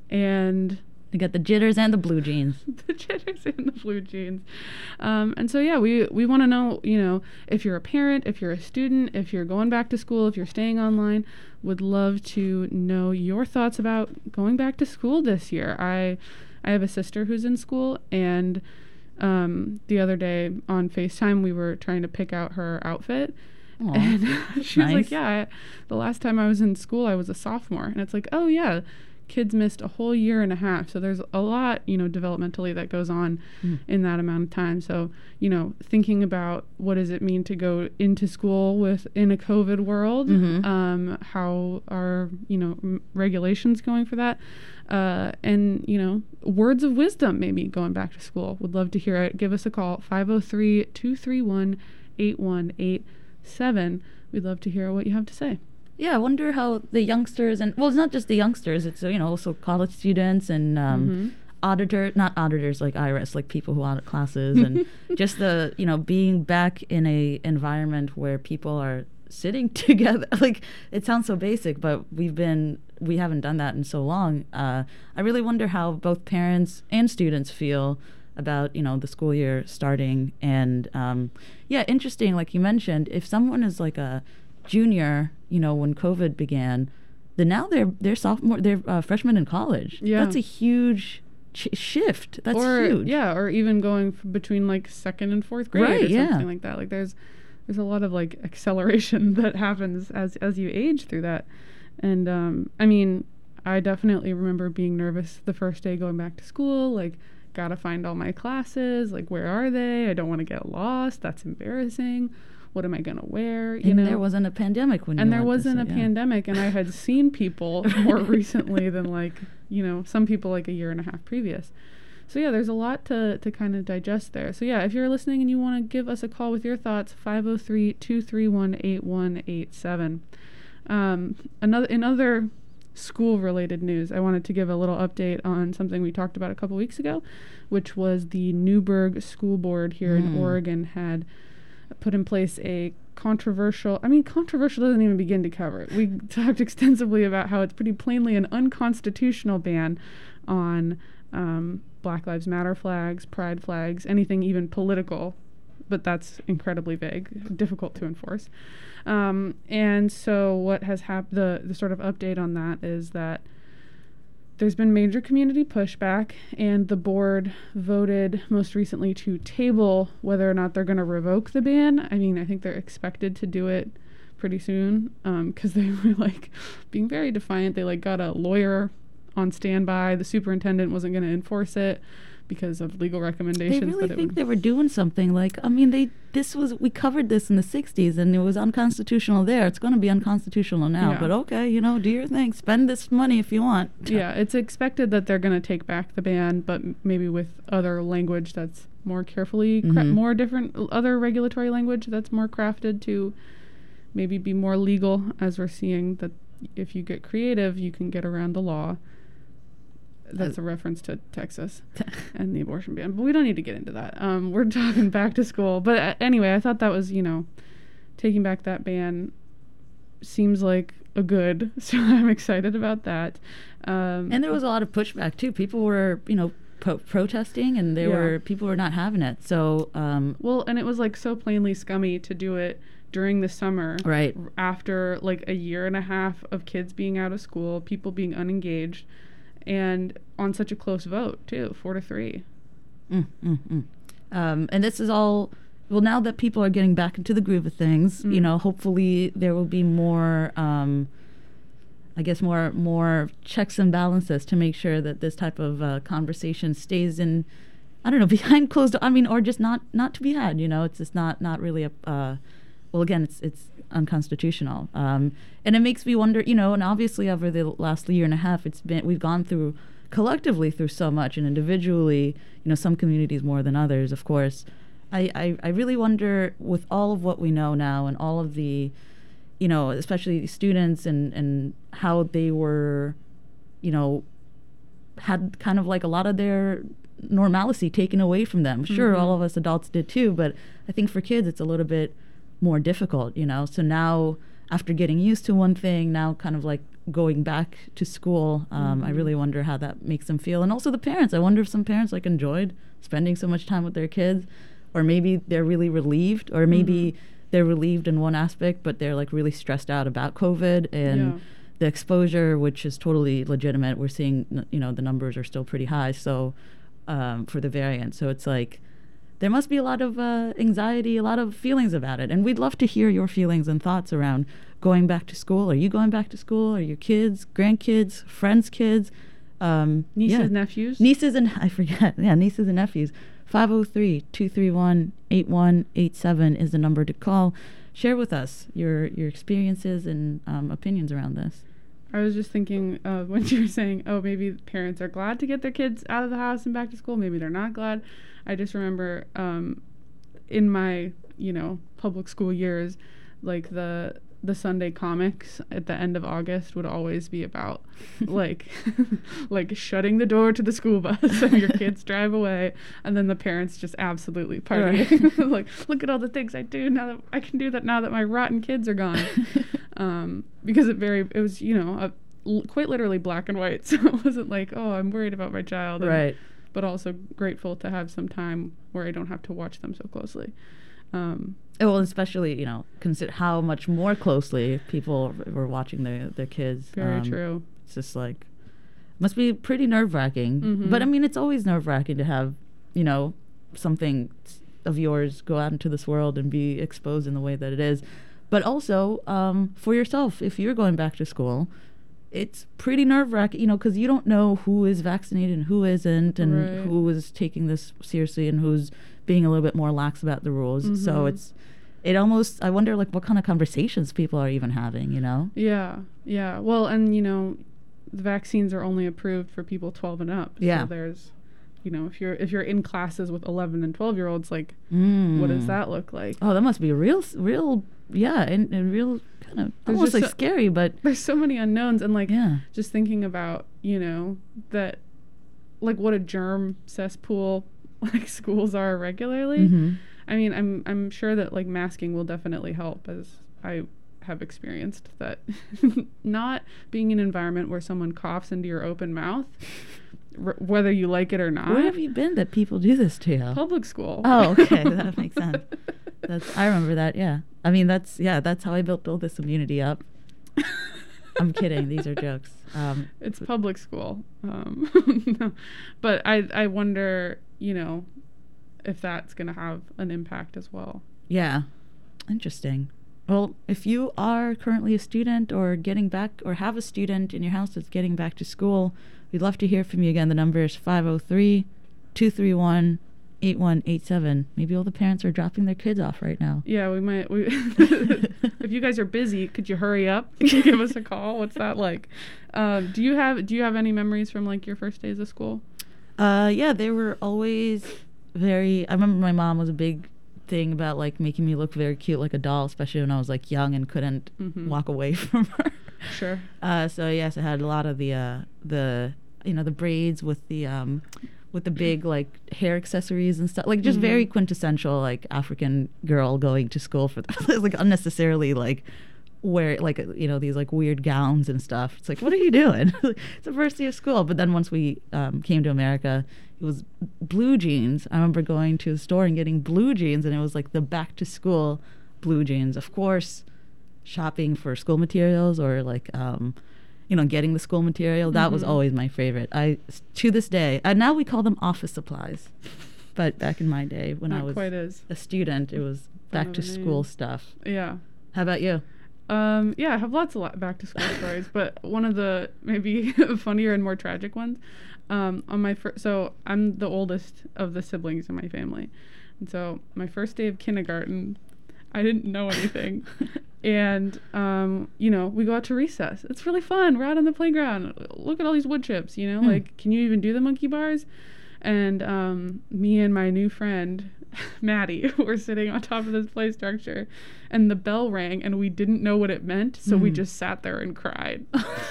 And they got the jitters and the blue jeans. the jitters and the blue jeans. Um, and so, yeah, we, we want to know, you know, if you're a parent, if you're a student, if you're going back to school, if you're staying online, would love to know your thoughts about going back to school this year. I I have a sister who's in school, and um, the other day on FaceTime, we were trying to pick out her outfit. Aww, and she was nice. like, yeah, I, the last time I was in school, I was a sophomore. And it's like, oh, yeah. Kids missed a whole year and a half. So there's a lot, you know, developmentally that goes on mm. in that amount of time. So, you know, thinking about what does it mean to go into school with in a COVID world, mm-hmm. um, how are, you know, m- regulations going for that? Uh, and, you know, words of wisdom maybe going back to school. Would love to hear it. Give us a call, five oh three, two three one, eight one eight seven. We'd love to hear what you have to say. Yeah, I wonder how the youngsters, and well, it's not just the youngsters, it's, you know, also college students and um, mm-hmm. auditor, not auditors like I R S, like people who audit classes, and just the, you know, being back in a environment where people are sitting together. Like, it sounds so basic, but we've been, we haven't done that in so long. Uh, I really wonder how both parents and students feel about, you know, the school year starting. And um, yeah, interesting, like you mentioned, if someone is like a junior, you know, when COVID began, then now they're they're sophomore, they're uh, freshmen in college. Yeah, that's a huge ch- shift. That's or, huge. Yeah, or even going f- between like second and fourth grade, right, or yeah. something like that. Like there's there's a lot of like acceleration that happens as as you age through that. And um, I mean, I definitely remember being nervous the first day going back to school. Like, gotta find all my classes. Like, where are they? I don't want to get lost. That's embarrassing. What am I going to wear? You and know, there wasn't a pandemic when you and there went wasn't to, a so, yeah. pandemic, and I had seen people more recently than like, you know, some people like a year and a half previous. So yeah, there's a lot to, to kind of digest there. So yeah, if you're listening and you want to give us a call with your thoughts, five oh three, two three one, eight one eight seven. Um, another in other school-related news, I wanted to give a little update on something we talked about a couple weeks ago, which was the Newburgh School Board here mm. in Oregon had put in place a controversial, I mean, controversial doesn't even begin to cover it. We talked extensively about how it's pretty plainly an unconstitutional ban on um, Black Lives Matter flags, pride flags, anything even political, but that's incredibly vague, difficult to enforce. Um, and so what has happened, the, the sort of update on that is that there's been major community pushback, and the board voted most recently to table whether or not they're going to revoke the ban. I mean, I think they're expected to do it pretty soon because um, they were like being very defiant. They like got a lawyer on standby. The superintendent wasn't going to enforce it because of legal recommendations. They really but it think would they were doing something. Like, I mean, they this was we covered this in the sixties, and it was unconstitutional there. It's going to be unconstitutional now. Yeah. But okay, you know, do your thing. Spend this money if you want. Yeah, it's expected that they're going to take back the ban, but m- maybe with other language that's more carefully, cra- Mhm. more different, other regulatory language that's more crafted to maybe be more legal, as we're seeing that if you get creative, you can get around the law. That's a reference to Texas and the abortion ban, but we don't need to get into that. Um, we're talking back to school. But uh, anyway, I thought that was, you know, taking back that ban seems like a good, so I'm excited about that. Um, And there was a lot of pushback too. People were, you know, po- protesting, and there Yeah. were people were not having it. So, um, well, and it was like so plainly scummy to do it during the summer, Right. r- after like a year and a half of kids being out of school, people being unengaged, and on such a close vote too, four to three. Mm, mm, mm. Um, and this is all, well, now that people are getting back into the groove of things, Mm. you know, hopefully there will be more, um, I guess, more more checks and balances to make sure that this type of uh, conversation stays in, I don't know, behind closed, I mean, or just not not to be had, you know, it's just not, not really a, uh, well, again, it's it's unconstitutional. Um, and it makes me wonder, you know, and obviously over the last year and a half, it's been, we've gone through, collectively through so much, and individually, you know, some communities more than others, of course. I, I, I really wonder, with all of what we know now and all of the, you know, especially students and, and how they were, you know, had kind of like a lot of their normalcy taken away from them. Sure, Mhm. all of us adults did too, but I think for kids it's a little bit more difficult, you know. So now, after getting used to one thing, now kind of like going back to school, um, I Mhm. really wonder how that makes them feel. And also the parents. I wonder if some parents like enjoyed spending so much time with their kids, or maybe they're really relieved, or maybe they're relieved in one aspect, but they're like really stressed out about COVID and Yeah. the exposure, which is totally legitimate. We're seeing, n- you know, the numbers are still pretty high. So um, for the variant, so it's like there must be a lot of uh, anxiety, a lot of feelings about it. And we'd love to hear your feelings and thoughts around going back to school. Are you going back to school? Are your kids, grandkids, friends' kids? Um, Nieces, yeah. nephews? Nieces and, I forget, yeah, nieces and nephews. five oh three, two three one, eight one eight seven is the number to call. Share with us your, your experiences and um, opinions around this. I was just thinking uh, when you were saying, oh, maybe parents are glad to get their kids out of the house and back to school. Maybe they're not glad. I just remember um, in my, you know, public school years, like the the Sunday comics at the end of August would always be about like like shutting the door to the school bus so your kids drive away, and then the parents just absolutely partying. Right. Like, look at all the things I do now that I can do that now that my rotten kids are gone. um, because it very it was, you know, a, l- quite literally black and white. So it wasn't like, oh, I'm worried about my child. And, Right. but also grateful to have some time where I don't have to watch them so closely. Um, Well, especially, you know, consider how much more closely people were watching their, their kids. Very true. It's just like, must be pretty nerve-wracking. Mhm. But, I mean, it's always nerve-wracking to have, you know, something of yours go out into this world and be exposed in the way that it is. But also, um, for yourself, if you're going back to school, it's pretty nerve-wracking, you know, because you don't know who is vaccinated and who isn't, and Right. who is taking this seriously and who's being a little bit more lax about the rules. So Mhm. it's, it almost, I wonder, like, what kind of conversations people are even having, you know? Yeah, yeah. Well, and you know, the vaccines are only approved for people twelve and up. Yeah. So there's, you know, if you're if you're in classes with eleven and twelve year olds, like, Mm. what does that look like? Oh, that must be real, s- real, yeah, and, and real kind of, There's almost just like so- scary, but There's so many unknowns, and like, yeah. just thinking about, you know, that, like, what a germ cesspool like schools are regularly. Mhm. I mean, I'm I'm sure that like masking will definitely help, as I have experienced that not being in an environment where someone coughs into your open mouth, r- whether you like it or not. Where have you been that people do this to you? Public school. Oh, okay, that makes sense. That's, I remember that, yeah. I mean, that's, yeah, that's how I built all this immunity up. I'm kidding, these are jokes. Um, It's public school. Um, no. But I I wonder, you know, if that's going to have an impact as well. Yeah, interesting. well, if you are currently a student or getting back or have a student in your house that's getting back to school, we'd love to hear from you again. The number is five oh three, two three one, eight one eight seven. Maybe all the parents are dropping their kids off right now. Yeah, we might. We if you guys are busy, could you hurry up? Could you give us a call? What's that like? Um, do you have Do you have any memories from like your first days of school? Uh, yeah, they were always very. I remember my mom was a big thing about like making me look very cute like a doll, especially when I was like young and couldn't Mhm. walk away from her. Sure. Uh, so yes, I had a lot of the uh, the you know the braids with the um, with the big like hair accessories and stuff, like just Mhm. very quintessential like African girl going to school for the, like unnecessarily like wear like you know these like weird gowns and stuff. It's like, what are you doing? It's the first day of school. But then once we um, came to America, it was blue jeans. I remember going to the store and getting blue jeans, and it was like the back to school blue jeans. Of course, shopping for school materials or like um, you know getting the school material, that was Mhm. always my favorite. I to this day, and now we call them office supplies, but back in my day when I Not was quite as a student, it was back fun to of a school name. stuff. Yeah. How about you? Um, yeah, I have lots of lot back to school stories, but one of the maybe funnier and more tragic ones. Um, on my first, so I'm the oldest of the siblings in my family, and so my first day of kindergarten, I didn't know anything, and um, you know, we go out to recess. It's really fun. We're out on the playground. Look at all these wood chips. You know, Hmm. like, can you even do the monkey bars? And um, me and my new friend, Maddie, were sitting on top of this play structure, and the bell rang, and we didn't know what it meant, so we Hmm. just sat there and cried.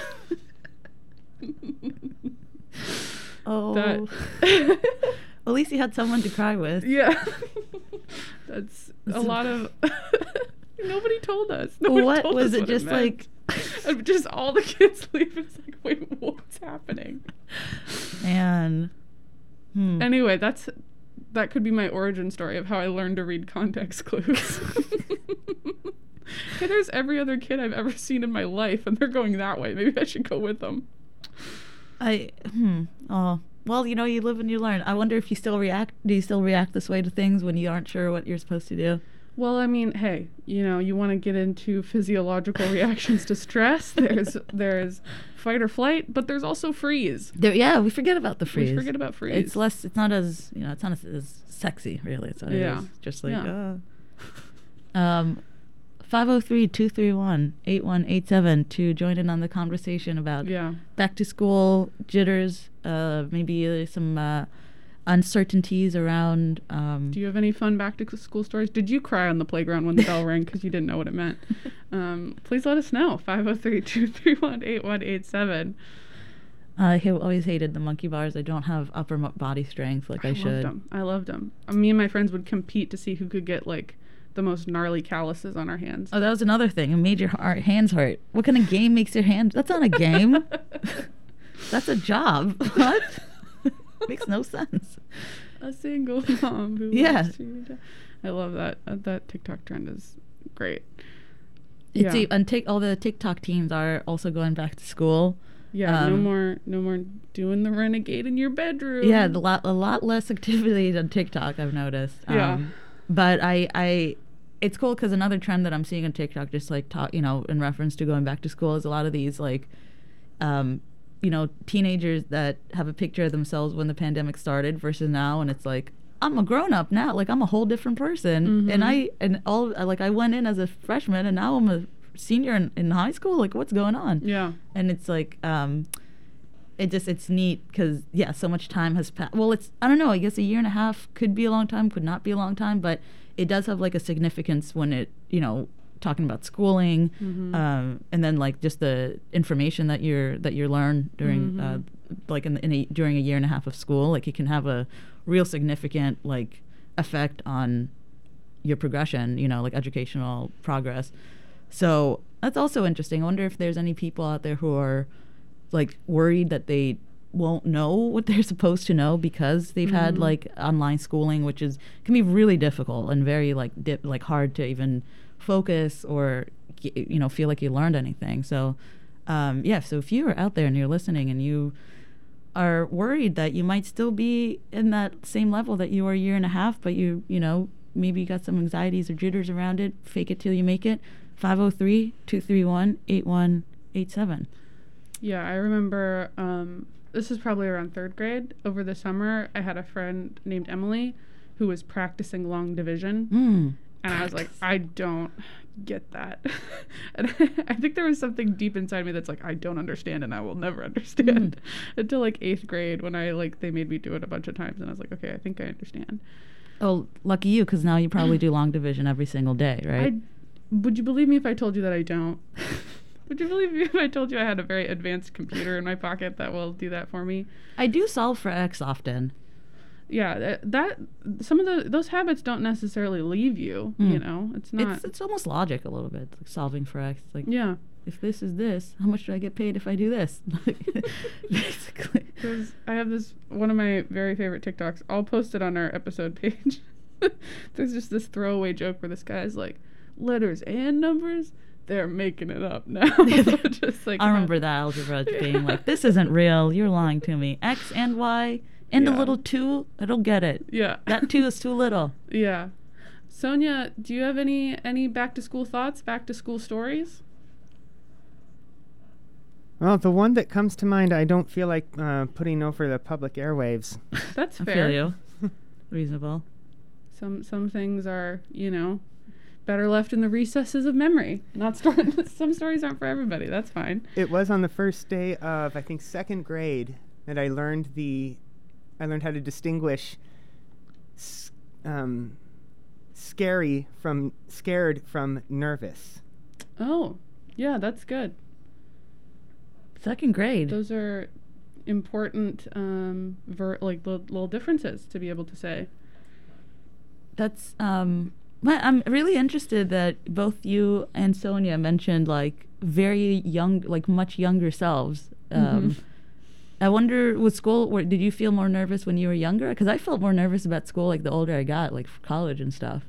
Oh, That- at least you had someone to cry with. Yeah. That's a lot of. Nobody told us. Nobody What told was us it? what Just meant. like And just all the kids leave. It's like, wait, what's happening? man. Hmm. Anyway, that's that could be my origin story of how I learned to read context clues. Okay, there's every other kid I've ever seen in my life, and they're going that way. Maybe I should go with them. I hmm. Oh, well, you know, you live and you learn. I wonder if you still react. Do you still react this way to things when you aren't sure what you're supposed to do? Well, I mean, hey, you know, you want to get into physiological reactions to stress. There's there's fight or flight, but there's also freeze. There, yeah, we forget about the freeze. We forget about freeze. It's less. It's not as you know. It's not as, as sexy, really. It's not Yeah. as just like. Yeah. Uh. Um, five oh three, two three one, eight one eight seven to join in on the conversation about Yeah. back to school jitters. Uh, maybe uh, some uh, uncertainties around. Um, Do you have any fun back to school stories? Did you cry on the playground when the bell rang because you didn't know what it meant? Um, please let us know. five oh three, two three one, eight one eight seven. I ha- always hated the monkey bars. I don't have upper mo- body strength like I, I should. loved them. I loved them. Uh, me and my friends would compete to see who could get like the most gnarly calluses on our hands. Oh, that was another thing. It made your har- hands hurt. What kind of game makes your hand? That's not a game. That's a job. What? Makes no sense. A single mom who Yeah. loves to- I love that. Uh, that TikTok trend is great. It's yeah. a, and take all the TikTok teens are also going back to school. Yeah, no Um, more, no more doing the renegade in your bedroom. Yeah, a lot, a lot less activity on TikTok. I've noticed. Yeah. Um, but I, I, it's cool because another trend that I'm seeing on TikTok, just like talk, you know, in reference to going back to school, is a lot of these like, um, you know, teenagers that have a picture of themselves when the pandemic started versus now, and it's like, I'm a grown up now, like I'm a whole different person, Mhm. and I and all like I went in as a freshman, and now I'm a senior in, in high school. Like, what's going on? Yeah. And it's like, um, it just it's neat because yeah, so much time has passed. Well, it's I don't know. I guess a year and a half could be a long time, could not be a long time, but it does have like a significance when it you know talking about schooling, Mhm. um, and then like just the information that you're that you learn during Mhm. uh, like in, in a, during a year and a half of school. Like it can have a real significant like effect on your progression. You know, like educational progress. So that's also interesting. I wonder if there's any people out there who are like worried that they won't know what they're supposed to know because they've had Mhm. like online schooling, which is can be really difficult and very like dip, like hard to even focus or g- you know feel like you learned anything. So um, yeah, so if you are out there and you're listening and you are worried that you might still be in that same level that you were a year and a half, but you you know maybe you got some anxieties or jitters around it, fake it till you make it. five oh three, two three one, eight one eight seven. Yeah, I remember um, this is probably around third grade. Over the summer, I had a friend named Emily who was practicing long division. Mm. And I was like, I don't get that. And I, I think there was something deep inside me that's like, I don't understand and I will never understand. Mm. Until like eighth grade when I like, they made me do it a bunch of times and I was like, okay, I think I understand. Oh, lucky you, because now you probably do long division every single day, right? I, would you believe me if I told you that I don't? Would you believe me if I told you I had a very advanced computer in my pocket that will do that for me? I do solve for X often. Yeah, that, that some of the those habits don't necessarily leave you. Mm. You know, it's not. It's, it's almost logic a little bit, like solving for X. Like, yeah, if this is this, how much do I get paid if I do this? Basically, because I have this one of my very favorite TikToks. I'll post it on our episode page. There's just this throwaway joke where this guy's like, letters and numbers. They're making it up now. Just like I remember uh, that algebra being like, this isn't real. You're lying to me. X and Y. And yeah. a little two, I don't get it. Yeah. That two is too little. Yeah. Sonia, do you have any any back to school thoughts, back to school stories? Well, the one that comes to mind, I don't feel like uh, putting over the public airwaves. That's fair. I feel you. Reasonable. Some some things are, you know, better left in the recesses of memory. Not sto- Some stories aren't for everybody. That's fine. It was on the first day of, I think, second grade that I learned the... I learned how to distinguish s- um, scary from scared from nervous. Oh, yeah, that's good. Second grade. Those are important, um, ver- like little, little differences to be able to say. That's. Um, my, I'm really interested that both you and Sonia mentioned like very young, like much younger selves. Um, mm-hmm. I wonder, with school, where, did you feel more nervous when you were younger? Because I felt more nervous about school, like, the older I got, like, college and stuff.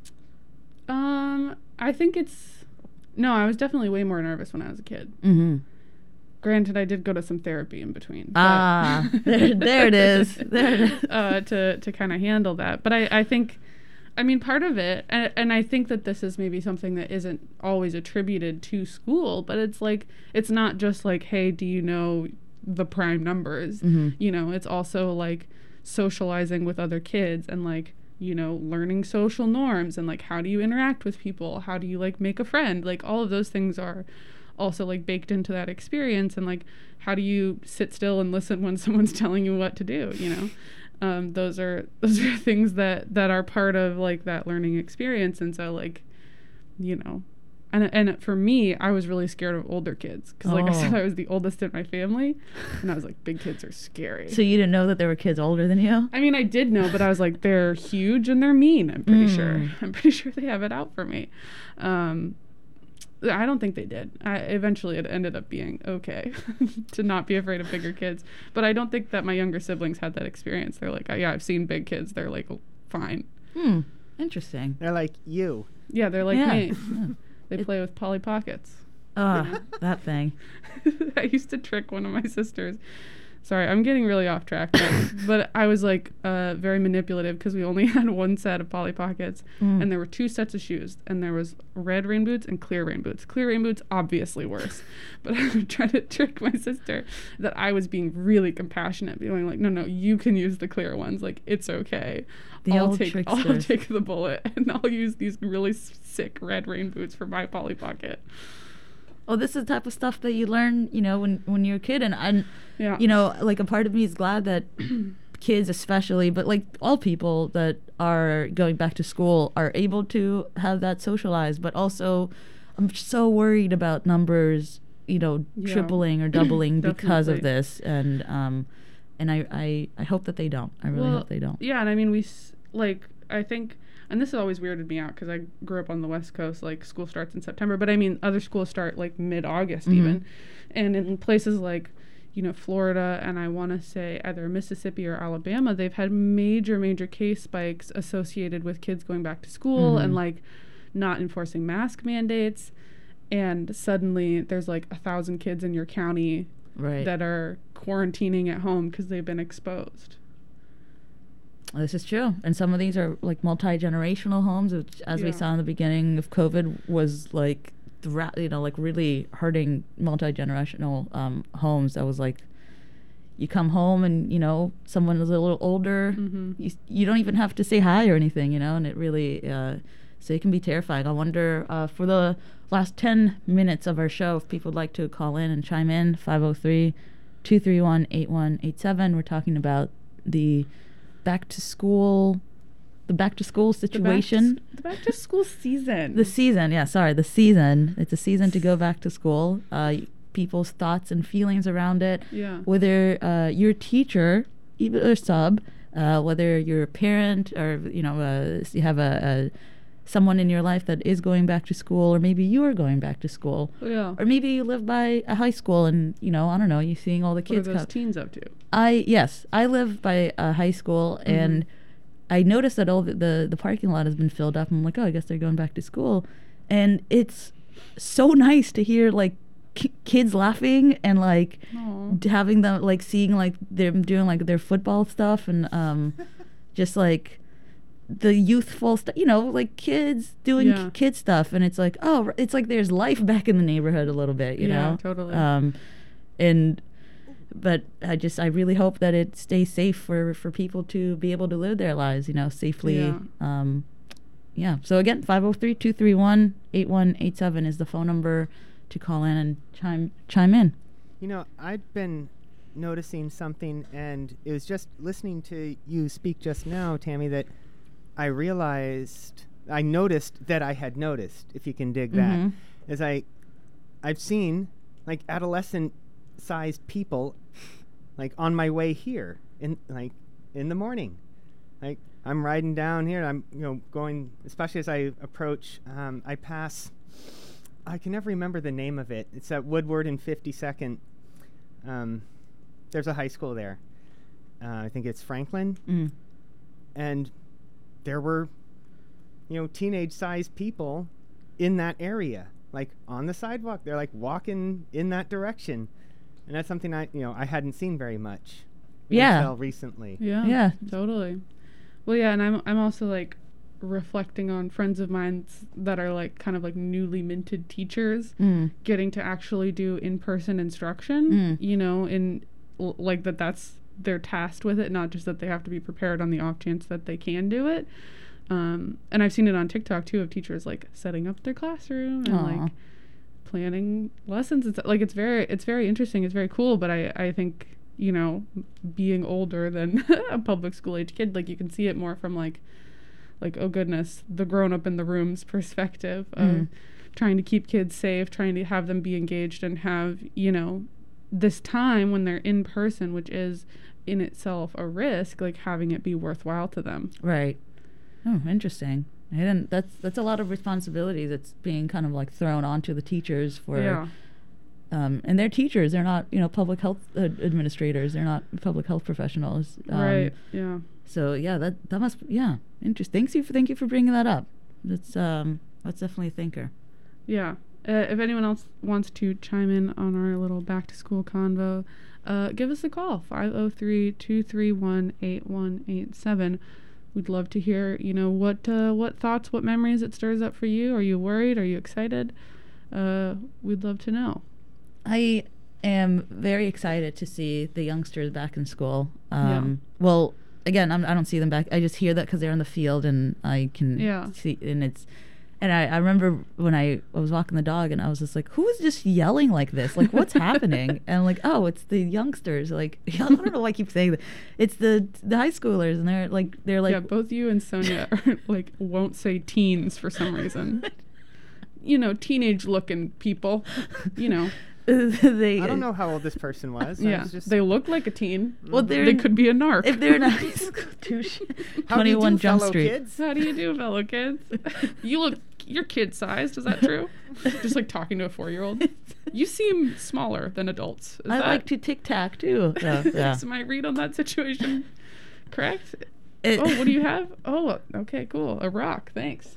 Um, I think it's... No, I was definitely way more nervous when I was a kid. Mm-hmm. Granted, I did go to some therapy in between. Ah, there, there it is. There it is. Uh, to, to kind of handle that. But I, I think... I mean, part of it, and, and I think that this is maybe something that isn't always attributed to school, but it's like, it's not just like, hey, do you know... the prime numbers. Mm-hmm. You know, it's also like socializing with other kids and like, you know, learning social norms and like how do you interact with people, how do you like make a friend, like all of those things are also like baked into that experience. And like how do you sit still and listen when someone's telling you what to do, you know. Um those are those are things that that are part of like that learning experience. And so like, you know, And and for me, I was really scared of older kids because, like oh. I said, I was the oldest in my family, and I was like, big kids are scary. So you didn't know that there were kids older than you? I mean, I did know, but I was like, they're huge and they're mean. I'm pretty Mm. sure. I'm pretty sure they have it out for me. Um, I don't think they did. I, eventually, it ended up being okay to not be afraid of bigger kids. But I don't think that my younger siblings had that experience. They're like, oh, yeah, I've seen big kids. They're like, fine. Hmm. Interesting. They're like you. Yeah, they're like Yeah. me. Yeah. They play with Polly Pockets. Ah, that thing. I used to trick one of my sisters. Sorry, I'm getting really off track now. But I was like uh, very manipulative because we only had one set of Polly Pockets. Mm. And there were two sets of shoes. And there was red rain boots and clear rain boots. Clear rain boots, obviously worse. But I would try to trick my sister that I was being really compassionate, being like, no, no, you can use the clear ones. Like, it's okay. The I'll old take I'll tricksters. take the bullet and I'll use these really sick red rain boots for my Polly Pocket. Oh, this is the type of stuff that you learn, you know, when, when you're a kid. And, and Yeah. you know, like a part of me is glad that kids especially, but like all people that are going back to school are able to have that socialized. But also, I'm so worried about numbers, you know, Yeah. tripling or doubling because of Definitely. this. And um, and I, I, I hope that they don't. I really Well, hope they don't. Yeah, and I mean, we, s- like, I think, and this has always weirded me out because I grew up on the West Coast, like, school starts in September, but I mean, other schools start, like, mid-August Mhm. even. And in places like, you know, Florida, and I want to say either Mississippi or Alabama, they've had major, major case spikes associated with kids going back to school Mhm. and, like, not enforcing mask mandates. And suddenly there's, like, a thousand kids in your county Right. that are quarantining at home because they've been exposed. This is true. And some of these are like multi-generational homes, which, as we Yeah. saw in the beginning of COVID, was like thra- you know, like really hurting multi-generational um, homes. I was like, you come home and, you know, someone is a little older, Mm-hmm. you, you don't even have to say hi or anything, you know, and it really, uh, so it can be terrifying. I wonder, uh, for the last ten minutes of our show, if people would like to call in and chime in, five oh three, two three one, eight one eight seven. We're talking about the back to school, the back to school situation. The back to school season. The season, yeah, sorry, the season. It's a season to go back to school. Uh, people's thoughts and feelings around it. Yeah. Whether uh, you're a teacher, even a sub, uh, whether you're a parent or, you know, uh, you have a, a someone in your life that is going back to school, or maybe you are going back to school. Yeah. Or maybe you live by a high school and, you know, I don't know, you're seeing all the kids What are those come. teens up to? I, yes, I live by a high school, Mhm. and I noticed that all the, the, the parking lot has been filled up. I'm like, oh, I guess they're going back to school. And it's so nice to hear, like, k- kids laughing and, like, Aw. d- having them, like, seeing, like, them doing, like, their football stuff and um, just, like, the youthful stuff, you know, like kids doing Yeah. k- kid stuff. And it's like, oh, r- it's like there's life back in the neighborhood a little bit, you Yeah, know? totally. Um, and, but I just, I really hope that it stays safe for, for people to be able to live their lives, you know, safely. Yeah. Um, yeah. So again, five oh three, two three one, eight one eight seven is the phone number to call in and chime, chime in. You know, I'd been noticing something, and it was just listening to you speak just now, Tammy, that I realized, I noticed that I had noticed, if you can dig Mhm. that, as I, I've seen, like, adolescent-sized people, like, on my way here, in, like, in the morning. Like, I'm riding down here, I'm, you know, going, especially as I approach, um, I pass, I can never remember the name of it. It's at Woodward and fifty-second. Um, there's a high school there. Uh, I think it's Franklin. Mm. And there were, you know, teenage-sized people in that area, like on the sidewalk. They're like walking in that direction, and that's something I, you know, I hadn't seen very much Yeah. until recently. Yeah. Yeah. Totally. Well, yeah, and I'm I'm also like reflecting on friends of mine that are like kind of like newly minted teachers Mm. getting to actually do in-person instruction, Mm. you know, in l- like that that's they're tasked with it, not just that they have to be prepared on the off chance that they can do it. Um, and I've seen it on TikTok too, of teachers like setting up their classroom and Aw. like planning lessons. It's like it's very it's very interesting. It's very cool. But I I think, you know, being older than a public school age kid, like you can see it more from like like oh goodness, the grown up in the room's perspective of Mm. trying to keep kids safe, trying to have them be engaged and have, you know, this time when they're in person, which is in itself a risk, like having it be worthwhile to them. Right. Oh, interesting. I didn't. That's that's a lot of responsibility that's being kind of like thrown onto the teachers for. Yeah. Um, and they're teachers. They're not, you know, public health uh, administrators. They're not public health professionals. Um, Right. Yeah. So yeah, that that must yeah interesting. Thanks you for thank you for bringing that up. That's um that's definitely a thinker. Yeah. Uh, if anyone else wants to chime in on our little back to school convo, uh, give us a call, five oh three, two three one, eight one eight seven. We'd love to hear, you know, what uh, what thoughts, what memories it stirs up for you. Are you worried? Are you excited? Uh, we'd love to know. I am very excited to see the youngsters back in school. Um, Yeah. Well, again, I'm, I don't see them back. I just hear that because they're in the field, and I can Yeah. see. And it's, and I, I remember when I, I was walking the dog, and I was just like, "Who is just yelling like this? Like, what's happening?" And I'm like, "Oh, it's the youngsters." Like, I don't know why I keep saying that. It's the the high schoolers, and they're like, they're like, yeah, both you and Sonia are, like won't say teens for some reason. You know, teenage looking people. You know. they. I don't know how old this person was. I Yeah, was just they look like a teen. Well, they're they could be a narc. If they're in high school, douche. How do you twenty-one do, Jump fellow Street. kids? How do you do, fellow kids? You look, you're kid-sized. Is that true? Just like talking to a four-year-old. You seem smaller than adults. Is I that, like to tic tac too. Yeah, yeah. Is my read on that situation correct? It- Oh, what do you have? Oh, okay, cool. A rock. Thanks.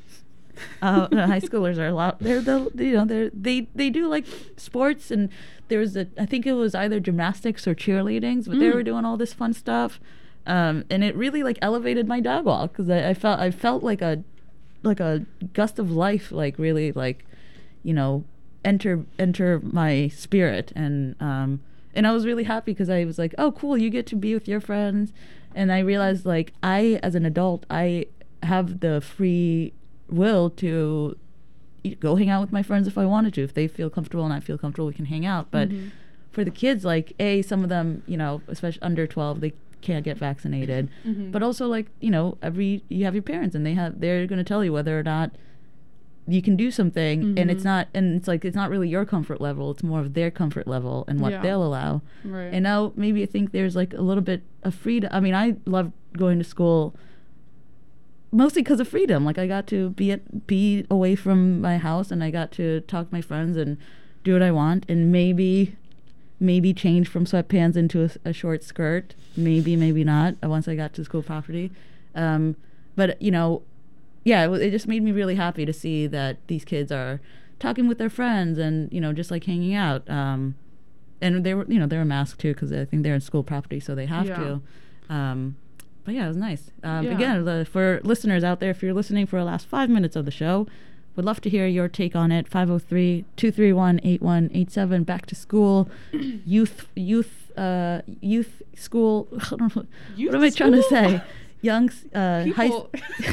uh, no, high schoolers are a lot. They're the you know they they they do like sports, and there was a I think it was either gymnastics or cheerleadings, but they Mm. were doing all this fun stuff, um, and it really like elevated my dog walk because I, I felt I felt like a like a gust of life, like really like you know, enter enter my spirit. And um, and I was really happy because I was like, oh, cool, you get to be with your friends. And I realized, like, I, as an adult, I have the free will to go hang out with my friends if I wanted to. If they feel comfortable and I feel comfortable, we can hang out. But Mhm. for the kids, like, A, some of them, you know, especially under twelve, they can't get vaccinated. Mhm. But also, like, you know, every you have your parents, and they have they're going to tell you whether or not you can do something. And it's Mhm. not, and it's like, it's not really your comfort level. It's more of their comfort level and what Yeah. they'll allow. Right. And now maybe I think there's like a little bit of freedom. I mean, I love going to school mostly because of freedom. Like, I got to be at, be away from my house, and I got to talk to my friends and do what I want, and maybe maybe change from sweatpants into a, a short skirt. Maybe, maybe not. uh, Once I got to school property, um, but you know, yeah, it, wa- it just made me really happy to see that these kids are talking with their friends and, you know, just like hanging out. Um, and they were, you know, they were masked too because I think they're in school property, so they have Yeah. to. Um, but yeah, it was nice. Um, Yeah. Again, the, for listeners out there, if you're listening for the last five minutes of the show, would love to hear your take on it. five oh three, two three one, eight one eight seven. Back to school, youth, youth, uh, youth school. I don't know, Youth what am I trying to school? say? Young, s- uh, high. People-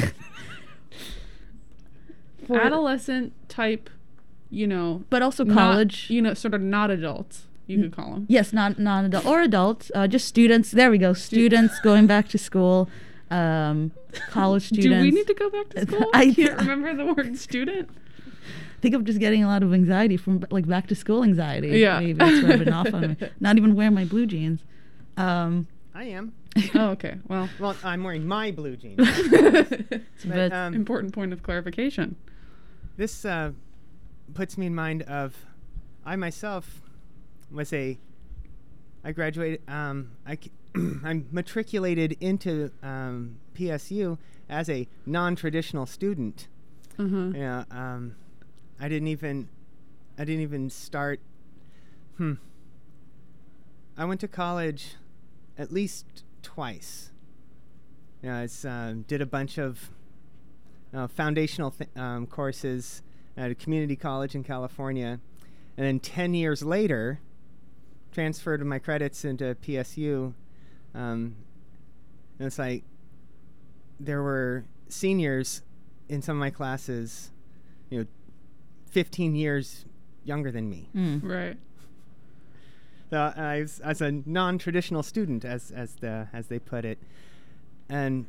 For- adolescent type, you know, But also not- college. you know, sort of not adults, you could call them. Yes, non non adult or adults, uh, just students. There we go. Students going back to school, um, college students. Do we need to go back to school? I I can't remember the word student. I think I'm just getting a lot of anxiety from like back to school anxiety. Yeah. Maybe it's rubbing off on me. Not even wearing my blue jeans. Um, I am. Oh, okay. Well, Well, I'm wearing my blue jeans. But, um, important point of clarification. This uh, puts me in mind of I myself was a I graduated um, I c- I'm matriculated into um, P S U as a non-traditional student. Uh-huh. Yeah, um, I didn't even I didn't even start. Hmm. I went to college at least twice. Yeah, I uh, did a bunch of uh, foundational th- um, courses at a community college in California, and then ten years later, transferred my credits into P S U. Um, and it's like there were seniors in some of my classes, you know, fifteen years younger than me. mm. Right. So I was as a non-traditional student, as as the as they put it, and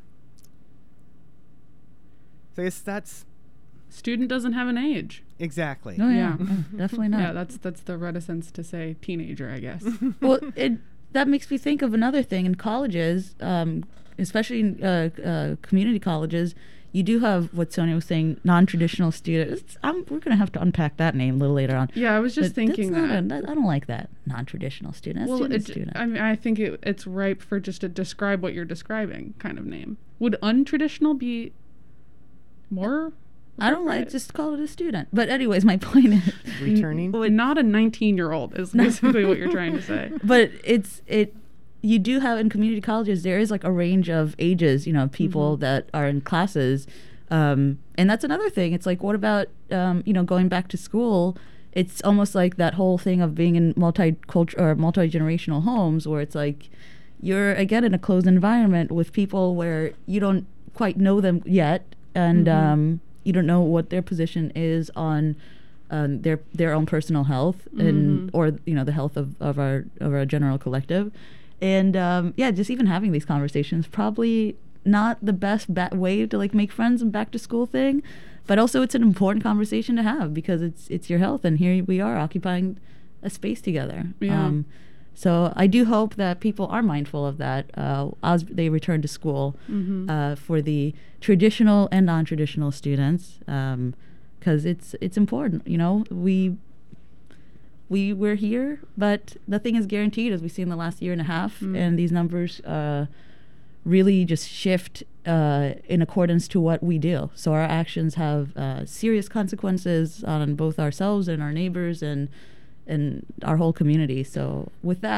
so I guess that's Student doesn't have an age. exactly. Oh yeah, Yeah. oh, definitely not. Yeah, that's that's the reticence to say teenager, I guess. Well, it that makes me think of another thing in colleges, um, especially in uh, uh, community colleges. You do have what Sonia was saying, non-traditional students. I'm, we're going to have to unpack that name a little later on. Yeah, I was just But thinking that's that. not a- I don't like that non-traditional student. That's Well, student, it, student. I mean, I think it, it's ripe for just to describe what you're describing kind of name. Would untraditional be more? I don't like appropriate? just call it a student. But anyways, my point is Returning. Well, not a nineteen-year-old is basically what you're trying to say. But it's it. You do have in community colleges there is like a range of ages, you know, people Mhm. that are in classes, um, and that's another thing. It's like, what about um, you know, going back to school? It's almost like that whole thing of being in multi-cultural or multi-generational homes, where it's like you're again in a closed environment with people where you don't quite know them yet, and Mhm. um, you don't know what their position is on um, their their own personal health and Mhm. or you know the health of, of our of our general collective. And um, yeah, just even having these conversations probably not the best ba- way to like make friends and back to school thing, but also it's an important conversation to have because it's it's your health, and here we are occupying a space together. Yeah. Um, so I do hope that people are mindful of that uh, as they return to school Mhm. uh, for the traditional and non-traditional students, because it's it's important. You know, we we we're here, but nothing is guaranteed, as we've seen the last year and a half, Mm. and these numbers uh, really just shift uh, in accordance to what we do. So our actions have uh, serious consequences on both ourselves and our neighbors and and our whole community. So with that,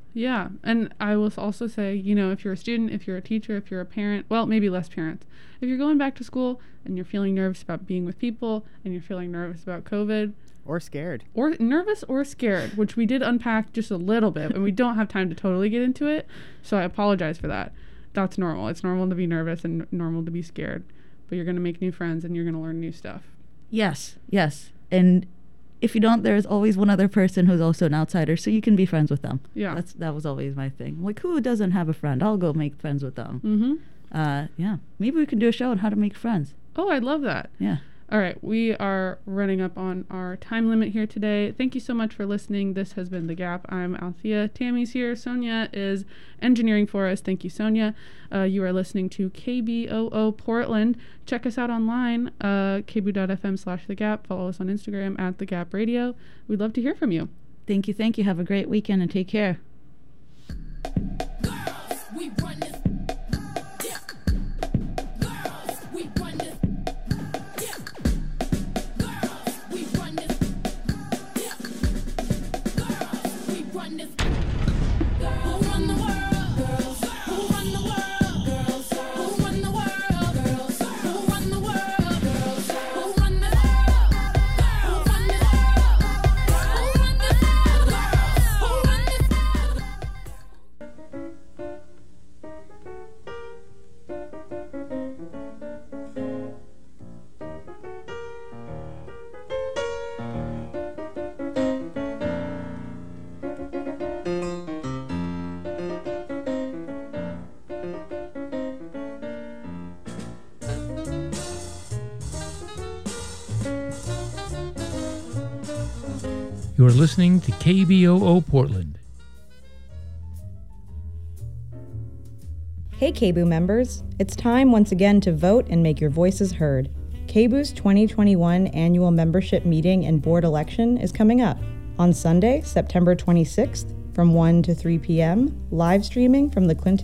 Yeah. And I will also say, you know, if you're a student, if you're a teacher, if you're a parent, well, maybe less parents, if you're going back to school and you're feeling nervous about being with people and you're feeling nervous about COVID, or scared, or nervous or scared, which we did unpack just a little bit, and we don't have time to totally get into it. So I apologize for that. That's normal. It's normal to be nervous and normal to be scared, but you're going to make new friends and you're going to learn new stuff. Yes, yes. And if you don't, there's always one other person who's also an outsider, so you can be friends with them. Yeah. That's, that was always my thing. Like, who doesn't have a friend? I'll go make friends with them. Mm-hmm. Uh, yeah. Maybe we can do a show on how to make friends. Oh, I'd love that. Yeah. All right, we are running up on our time limit here today. Thank you so much for listening. This has been The Gap. I'm Althea. Tammy's here. Sonia is engineering for us. Thank you, Sonia. Uh, you are listening to K B O O Portland. Check us out online, uh, k b o o dot f m slash The Gap. Follow us on Instagram at The Gap Radio. We'd love to hear from you. Thank you, thank you. Have a great weekend and take care. Girls, we run this. Yeah. Girls, we run this. You're listening to K B O O Portland. Hey K B O O members, it's time once again to vote and make your voices heard. K B O O's twenty twenty-one annual membership meeting and board election is coming up on Sunday, September twenty-sixth from one to three p.m., live streaming from the Clinton